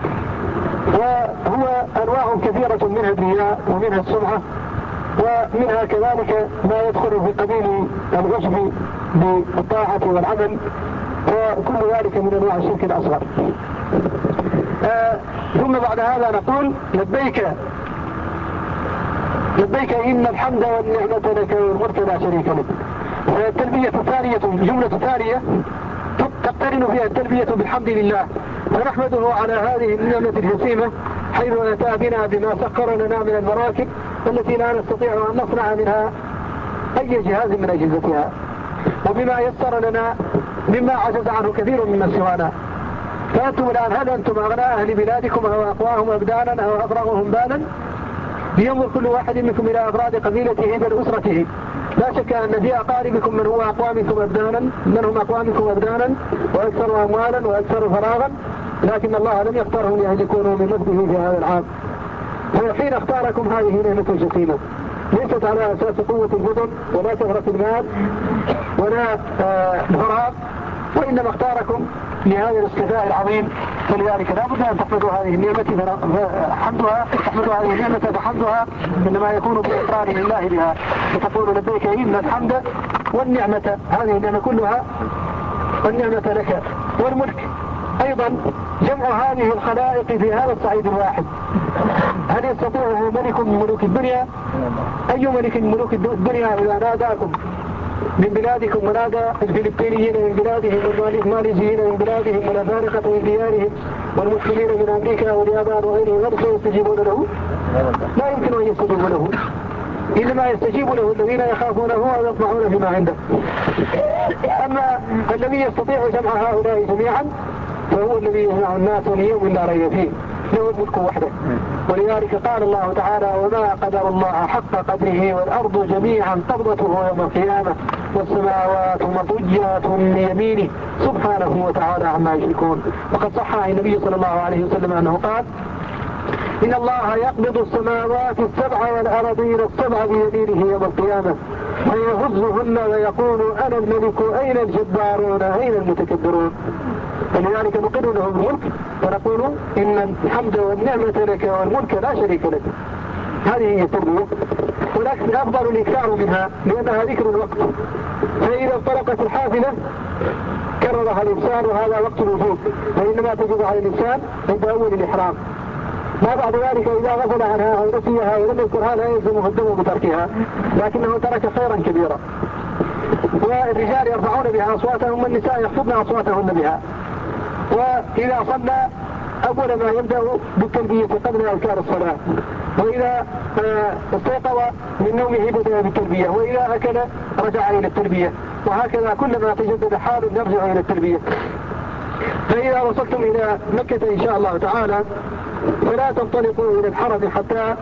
وهو أنواع كثيرة منها الرياء ومنها السمعة ومنها كذلك ما يدخل في قبيل العجب بالطاعة والعمل، وكل ذلك من أنواع الشرك الأصغر. آه ثم بعد هذا نقول لبيك لبيك إن الحمد والنعمة لك والملك لا شريك لك. التلبية الثانية الجملة الثانية تقترن فيها التلبية بالحمد لله ونحمده على هذه النعمة الجسيمة حيث أتى بنا بما سخر لنا من المراكب التي لا نستطيع أن نصنع منها أي جهاز من أجهزتها، وبما يسر لنا مما عجز عنه كثير ممن سوانا. فأنتم الآن هل أنتم أغنى أهل بلادكم أو أقواهم أبدانا أو أفرغهم بالا؟ لينظر كل واحد منكم إلى أفراد قبيلته بل أسرته. لا شك أن في أقاربكم من هو أقوى منكم أبدانا من هم أقوى منكم أبدانا وأكثر أموالا وأكثر فراغا، لكن الله لم يختارهم لأن يكونوا من مجده في هذا العام. فحين اختاركم هذه نعمة جسيمة ليست على أساس قوة البدن ولا كثرة المال ولا الفراغ، وإنما اختاركم لهذا الاستفاء العظيم. فلذلك لا بد أن تحمدوا هذه النعمة فحمدها تحمدوا هذه النعمة فحمدها إنما يكون بإقرار الله بها، فتقول لبيك إن الحمد والنعمة هذه النعمة كلها والنعمة لك والملك أيضا جمع هذه الخلائق في هذا الصعيد الواحد. هل يستطيعه ملك من ملوك الدنيا؟ أي ملك من ملوك الدنيا إذا ناداكم من بلادكم ونادى الفلبينيين من بلادهم والماليزيين من بلادهم والأفارقة من ديارهم والمسلمين من أمريكا واليابان وغيرهم هل سيستجيبون له؟ لا يمكن أن يستجيبوا له، إنما يستجيب له الذين يخافونه ويطمعون فيما عنده. أما الذي يستطيع جمع هؤلاء جميعا فهو الذي يجمع الناس ليوم لا ريب فيه له الملك وحده. ولذلك قال الله تعالى وما قدر الله حق قدره والأرض جميعا قبضته يوم القيامة والسماوات مطويات بيمينه سبحانه وتعالى عما يشركون. وقد صح عن النبي صلى الله عليه وسلم أنه قال إن الله يقبض السماوات السبع والأرضين السبع بيمينه يوم القيامة ويهزهن ويقول أنا الملك أين الجبارون أين المتكبرون. فلذلك نقر له الملك ونقول إن الحمد والنعمة لك والملك لا شريك لك. هذه هي التربية، ولكن أفضل الإكثار منها لأنها ذكر الوقت. فإذا انطلقت الحافلة كررها الإنسان وهذا وقت الوجود، فإنما تجب على الإنسان عند أول الإحرام. ما بعد ذلك إذا غفل عنها أو نسيها ولم يذكرها لا يلزمه الدم بتركها، لكنه ترك خيرا كبيرا. والرجال يرفعون بها أصواتهم والنساء يخفضن أصواتهن بها. وإذا صلى أول ما يبدأ بالتلبية قبل أذكار الصلاة، وإذا استيقظ من نومه بدأ بالتلبية، وإذا أكل رجع إلى التلبية، وهكذا كلما تجدد حال نرجع إلى التلبية. فإذا وصلتم إلى مكة إن شاء الله تعالى فلا تنطلقوا إلى الحرم حتى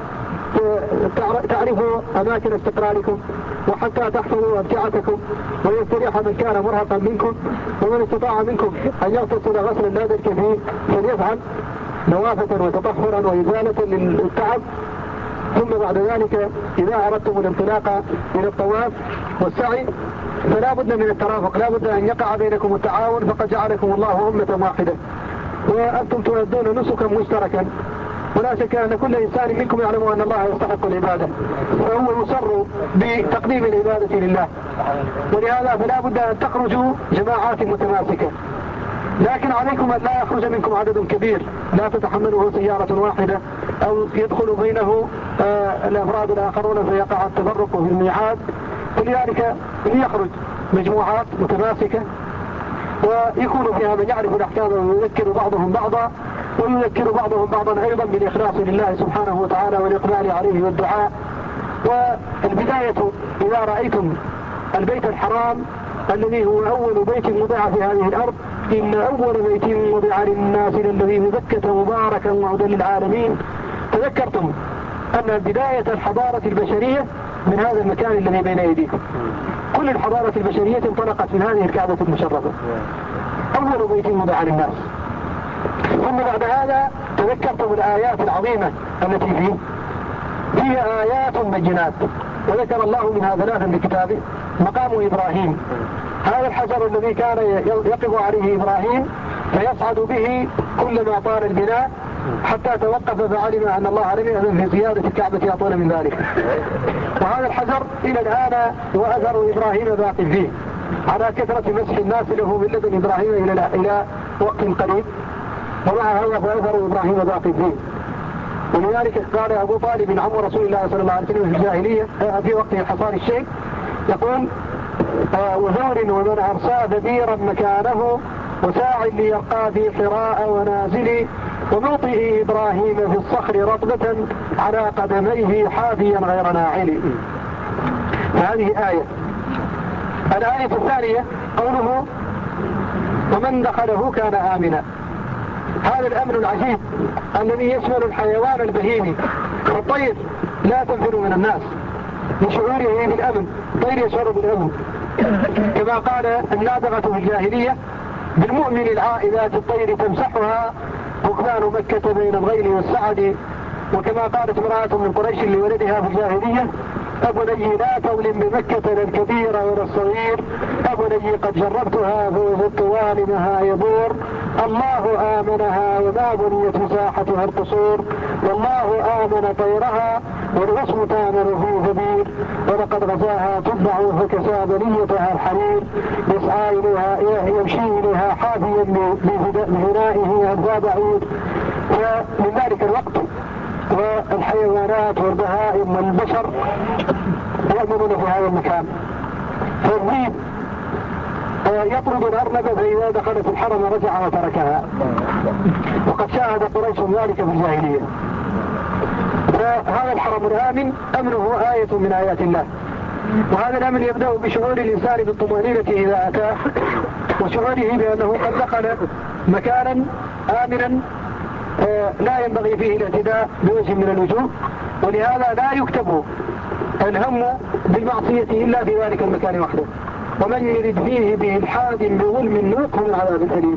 تعرفوا أماكن استقراركم وحتى تحفظوا أمتعتكم ويستريح من كان مرهقا منكم، ومن استطاع منكم أن يغتسل غسلا لا ذلك فيه فليفعل نوافة وتطهرا وإزالة للتعب. ثم بعد ذلك إذا أردتم الانطلاق إلى الطواف والسعي فلا بد من الترافق، لا بد أن يقع بينكم التعاون، فقد جعلكم الله أمة واحدة وأنتم تؤدون نسكا مشتركا، ولا شك أن كل إنسان منكم يعلم أن الله يستحق العبادة فهو يصر بتقديم العبادة لله، ولهذا فلا بد أن تخرجوا جماعات متماسكة، لكن عليكم أن لا يخرج منكم عدد كبير لا تتحمله سيارة واحدة أو يدخل بينه آه الأفراد الآخرون فيقع التفرق في الميعاد، ولذلك يخرج مجموعات متماسكة ويكون فيها من يعرف الأحكام ويذكر بعضهم بعضا ويذكر بعضهم بعضا أيضا بالإخلاص لله سبحانه وتعالى والإقبال عليه والدعاء. والبداية إذا رأيتم البيت الحرام الذي هو أول بيت وضع في هذه الأرض، إن أول بيت وضع للناس الذي ببكة مباركا وهدى للعالمين، تذكرتم أن بداية الحضارة البشرية من هذا المكان الذي بين أيديكم. كل الحضارة البشرية انطلقت من هذه الكعبة المشرفة، أول بيت وضع للناس. ثم بعد هذا تذكرتم الآيات العظيمة التي فيه، هي آيات بينات، وذكر الله منها ثلاثا بكتابه. مقام إبراهيم، هذا الحجر الذي كان يقف عليه إبراهيم فيصعد به كلما طال البناء حتى توقف فعلم أن الله لم يأذن في زيادة الكعبة أطول من ذلك. وهذا الحجر إلى الآن وأثر إبراهيم باق فيه على كثرة مسح الناس له من لدن إبراهيم إلى إلى وقت قريب، ومع هذا فأثر إبراهيم باق فيه. ولذلك قال أبو طالب عم رسول الله صلى الله عليه وسلم في الجاهلية في وقت حصار الشيء يقول آه وثور ومن أرسى ذبيرا مكانه وساع ليرقى في حراء ونازل وموطئ إبراهيم في الصخر رطبة على قدميه حافيا غير ناعل. هذه آية. الآية الثانية قوله ومن دخله كان آمنا. هذا الأمر العجيب الذي يشمل الحيوان البهيمي، والطير لا تنفر من الناس لشعوره بالأمن، الطير يشعر بالأمن، كما قال النابغة في الجاهلية بالمؤمن العائذات الطير تمسحها ركبان مكة بين الغيل والسعد. وكما قالت امرأة من قريش لولدها في الجاهلية أبني لا تظلم بمكة لا الكبير ولا الصغير، أبني قد جربتها فوجدت والمها يدور، الله آمنها وما بنيت مساحتها القصور، والله آمن طيرها والغصن تامر في كبير، ولقد غزاها تبع فكسى بنيتها الحرير، يسعى إليها يمشي إليها حافيا بهنائه أنفى بعيد. ومن ذلك الوقت والحيوانات والبهائم والبشر يأمنون في هذا المكان. فالذيب يطرد الأرنب فإذا دخلت الحرم رجع وتركها، وقد شاهد قريش ذلك في الجاهلية. فهذا الحرم الآمن أمنه آية من آيات الله، وهذا الأمن يبدأ بشعور الإنسان بالطمأنينة إذا أتاه، وشعوره بأنه قد دخل مكانا آمنا لا ينبغي فيه الاعتداء بوجه من الوجوه، ولهذا لا يكتب الهم بالمعصية إلا في ذلك المكان وحده، ومن يرد فيه بإلحاد بظلم نوقه من عذاب أليم.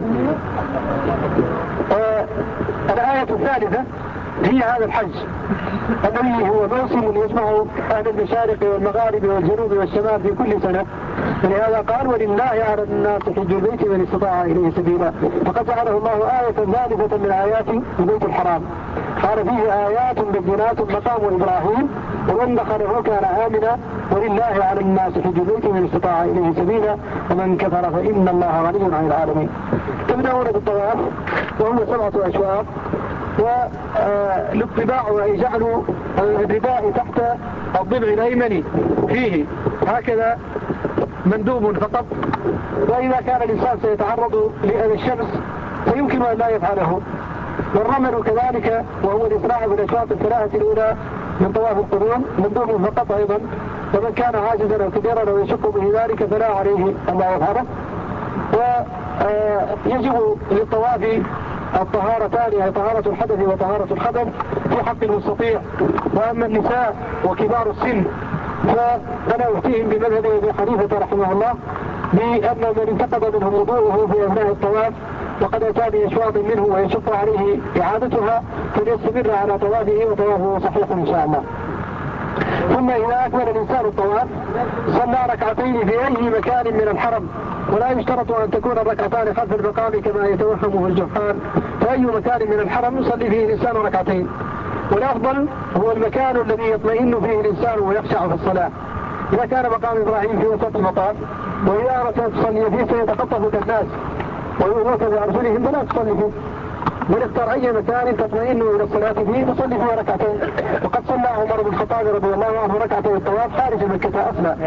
آه الآية الثالثة هي هذا الحج الذي هو موسم يجمع أهل المشارق والمغارب والجنوب والشمال في كل سنة، ولهذا قال ولله على الناس حج البيت من استطاع إليه سبيلا، فقد جعله الله آية ثالثة من آيات البيت الحرام، قال فيه آيات بينات مقام إبراهيم ومن دخله كان آمنا ولله على الناس حج البيت من استطاع إليه سبيلا ومن كفر فإن الله غني عن العالمين. تبدأون بالطواف وهو سبعة أشواط، والاتباع أي جعلوا الرداء تحت الضلع الأيمن فيه هكذا مندوب فقط، وإذا كان الإنسان سيتعرض لأذى الشمس فيمكن أن لا يفعله. والرمل كذلك وهو الإسراع بالأشواط الثلاثة الأولى من طواف القدوم مندوب فقط أيضا، ومن كان عاجزا أو كبيرا أو يشك به ذلك فلا عليه أن لا يفعله. ويجب للطواف الطهارتان، أي طهارة الحدث وطهارة الخبث في حق المستطيع. وأما النساء وكبار السن فأنا أفتيهم بمذهب أبي حنيفة رحمه الله بأن من انتقض منه وضوءه في أثناء الطواف وقد أتى بإشواط منه ويشق عليه إعادتها فليستمر على طوافه وطوافه صحيح إن شاء الله. ثم إذا أكمل الإنسان الطواف صلى ركعتين في أي مكان من الحرم، ولا يشترط أن تكون الركعتان خلف المقام كما يتوهمه الجهال، فأي مكان من الحرم يصلي فيه الإنسان ركعتين، والأفضل هو المكان الذي يطمئن فيه الإنسان ويخشع في الصلاة. إذا كان مقام إبراهيم في وسط المطاف وإذا أردت أن تصلي فيه سيتخطفك الناس ويؤذوك بأرجلهم فلا تصلي فيه، بل اختار أي مكان تطمئن إلى الصلاة فيه تصلي فيه ركعتين. وقد صلى عمر بن الخطاب رضي الله عنه ركعتين الطواف خارج مكة أصلا.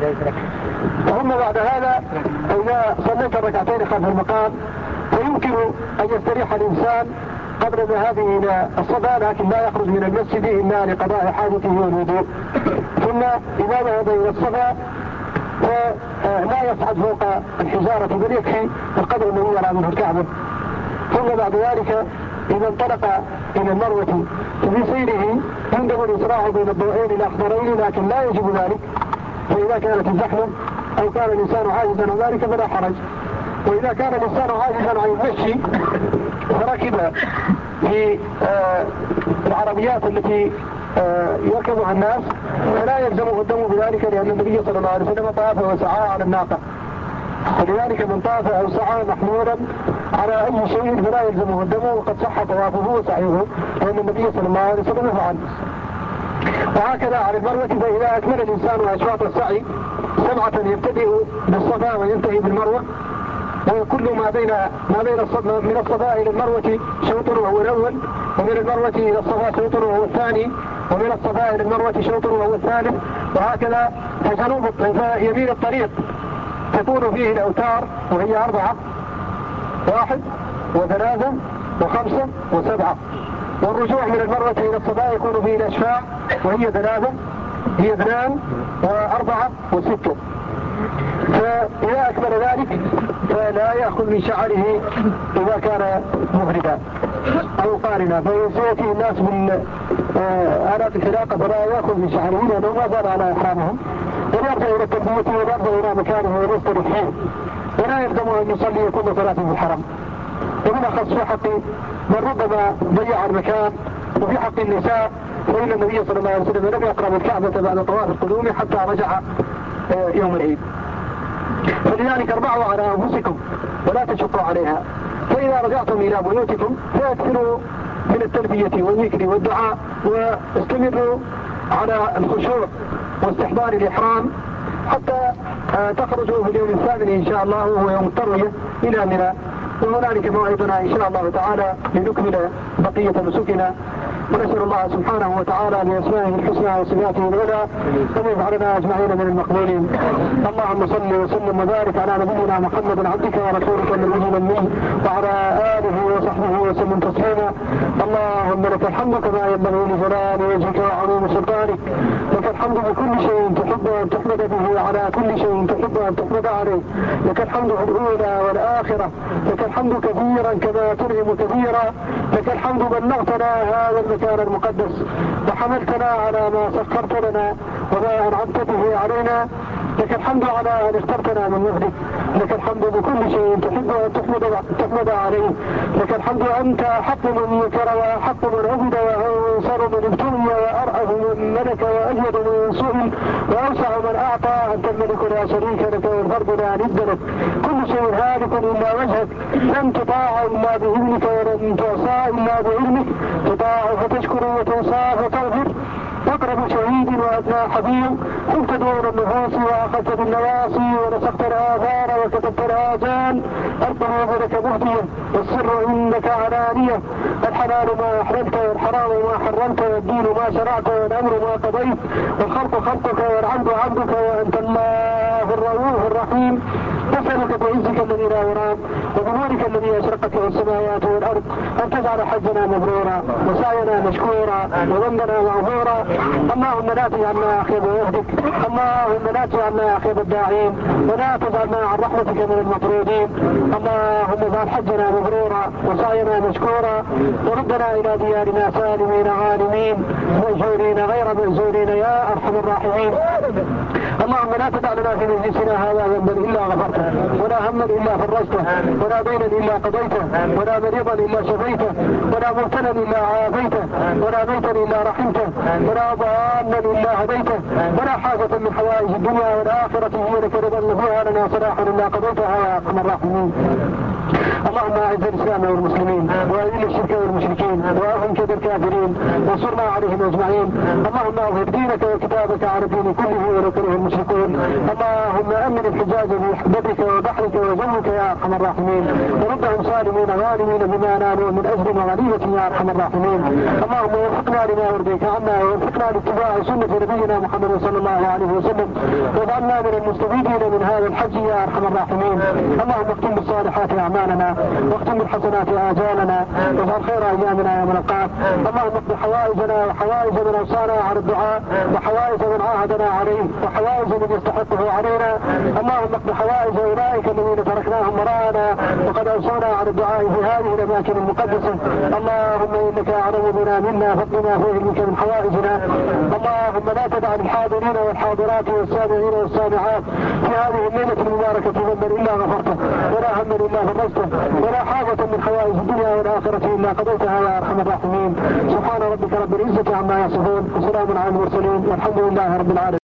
ثم بعد هذا إذا صليت الركعتين خلف المقام فيمكن أن يستريح الإنسان قبل ذهابه إلى الصلاة، لكن لا يخرج من المسجد إلا لقضاء حاجته والوضوء. ثم إذا ذهب إلى الصلاة فلا يصعد فوق الحجارة بل يكفي القدر الذي يرى منه الكعبة. ثم بعد ذلك إذا انطلق إلى المروة ففي سيره يندب الإسراع بين الضوئين الأخضرين، لكن لا يجب ذلك، فإذا كانت الزحمة أو كان الإنسان عاجزا عن ذلك فلا حرج. وإذا كان الإنسان عاجزا عن المشي فركب في آه العربيات التي آه يركبها الناس فلا يلزمه الدم بذلك، لأن النبي صلى الله عليه وسلم طاف وسعى على الناقة، ولذلك من طاف أو سعى محمولا على أي شيء فلا يلزمه الدم، وقد صح طوافه وسعيه لأن النبي صلى الله عليه وسلم فعل. وهكذا على المروة، فإذا أكمل الإنسان أشواط السعي سبعة يبتدئ بالصفا وينتهي بالمروة، وكل ما بين ما بين الصفا من الصفا إلى المروة شوط وهو الأول، ومن المروة إلى الصفا شوط وهو الثاني، ومن الصفا إلى المروة شوط وهو الثالث، وهكذا. فجنوب يمين الطريق تكون فيه الأوتار وهي أربعة، واحد وثلاثة وخمسة وسبعة. والرجوع من المروة إلى الصفا يكون فيه الأشفاع وهي ثلاثة، هي اثنان وأربعة وستة. فإذا أكمل ذلك فلا يأخذ من شعره إذا كان مفردا أو قارنا، فيأتي الناس من آلات الحلاقة فلا يأخذ من شعره لأنه ما زال على إحرامهم، ويرجع إلى التنبية ويرجع إلى مكانه ويستريح فيه، ولا يلزم أن يصلي كل صلاة في الحرم. ومن أخص في حق من ربما ضيع المكان. وفي حق النساء فإن النبي صلى الله عليه وسلم لم يقرب الكعبة بعد طواف القدوم حتى رجع يوم العيد. فلذلك اربعوا على أنفسكم ولا تشقوا عليها، فإذا رجعتم إلى بيوتكم فاكثروا من التلبية والذكر والدعاء، واستمروا على الخشوع واستحضار الإحرام حتى تخرجوا في اليوم الثامن إن شاء الله وهو يوم التروية إلى منى. وهنالك موعدنا إن شاء الله تعالى لنكمل بقية نسكنا، ونسأل الله سبحانه وتعالى بأسمائه الحسنى وصفاته العلى أن يجعلنا أجمعين من المقبولين. اللهم صل وسلم وبارك على نبينا محمد عبدك ورسولك النبي الأمي وعلى آله وصحبه وسلم تسليما. اللهم لك الحمد كما ينبغي لجلال وجهك وعظيم سلطانك، لك الحمد بكل شيء تحب أن تحمد به على كل شيء تحب أن تحمد عليه، لك الحمد في الأولى والآخرة، لك الحمد كثيرا كما تنعم كثيرا، لك الحمد بلغتنا هذا المكان المقدس وحملتنا على ما سخرت لنا وما أنعمت به علينا، لك الحمد على أن اخترتنا من وحدك، لك الحمد بكل شيء تحب أن تحمد, تحمد عليه، لك الحمد أنت حق من يكر وحق من عبد وأنصر من ابتلي وأرأف من ملك وأجود من سئل وأوسع من أعطى، أنت الملك لا شريك لك والفرد لا ند لك، كل شيء هالك إلا وجهك، لن تطاع إلا بإذنك ولن تعصى إلا بعلمك، تطاع فتشكر وتنصى فتغفر، أقرب شهيد وأدنى حبيب، كنت دور النفوس وأخذت بالنواصي ونسخت الآثار وكتبت الآجال، القلوب لك مهدية والسر عندك علانية، الحلال ما أحرمت والحرام ما حرمت والدين ما شرعت والأمر ما قضيت والخلق خلقك والعبد عبدك وأنت الله الرؤوف الرحيم. نسألك بعزك الذي لا يرام وبنورك الذي أشرقت له السماوات والأرض أن تجعل حجنا مبرورا وسعينا مشكورا وذنبنا مغفورا. اللهم لا تجعلنا أخيب وحدك، اللهم لا تجعلنا أخيب الداعين، ولا تجعلنا عن رحمتك من المطرودين. اللهم اجعل حجنا مبرورا وسعينا مشكورا وردنا إلى ديارنا سالمين غانمين مأجورين غير مأجورين يا أرحم الراحمين. اللهم لا تدع لنا في مجلسنا هذا ذنبا إلا غفرته، ولا هما إلا فرجته، ولا دينا إلا قضيته، ولا مريضا إلا شفيته، ولا مبتلا إلا عافيته، ولا ميتا إلا رحمته، ولا ضالا إلا هديته، ولا حاجة من حوائج الدنيا والآخرة هي لك رضا فيها لنا صلاح إلا قضيتها يا أرحم الراحمين. اللهم اعز الاسلام والمسلمين واذل الشرك والمشركين واهلك بالكافرين وانصرنا عليهم اجمعين. اللهم اظهر دينك وكتابك على الدين كله ولو كره المشركون. اللهم امن الحجاج بحبتك وبحرك وجوك يا ارحم الراحمين وردهم سالمين غانمين بما نالوا من اجر وغنيمه يا ارحم الراحمين. اللهم وفقنا لما يرضيك عنا ووفقنا لاتباع سنه نبينا محمد صلى الله عليه وسلم واجعلنا من المستفيدين من هذا الحج يا ارحم الراحمين. اللهم اختم بالصالحات اعمالنا واختم بالحسنات آجالنا واجعل خير أيامنا يوم نلقاك. اللهم اقض حوائجنا وحوائج من أوصانا على الدعاء وحوائج من عاهدنا عليه وحوائج من يستحقه علينا. اللهم اقض حوائج أولئك الذين تركناهم وراءنا وقد أوصونا على الدعاء في هذه الأماكن المقدسة. اللهم إنك أعلم بنا منا فاقضنا في علمك من حوائجنا. اللهم لا تدع الحاضرين والحاضرات والسامعين والسامعات في هذه الليلة المباركة ذنبا إلا غفرته ولا هما إلا فرجته ولا حاجة من حوائج الدنيا والآخرة إلا قضيتها يا أرحم الراحمين. سبحان ربك رب العزة عما يصفون وسلام على المرسلين والحمد لله رب العالمين.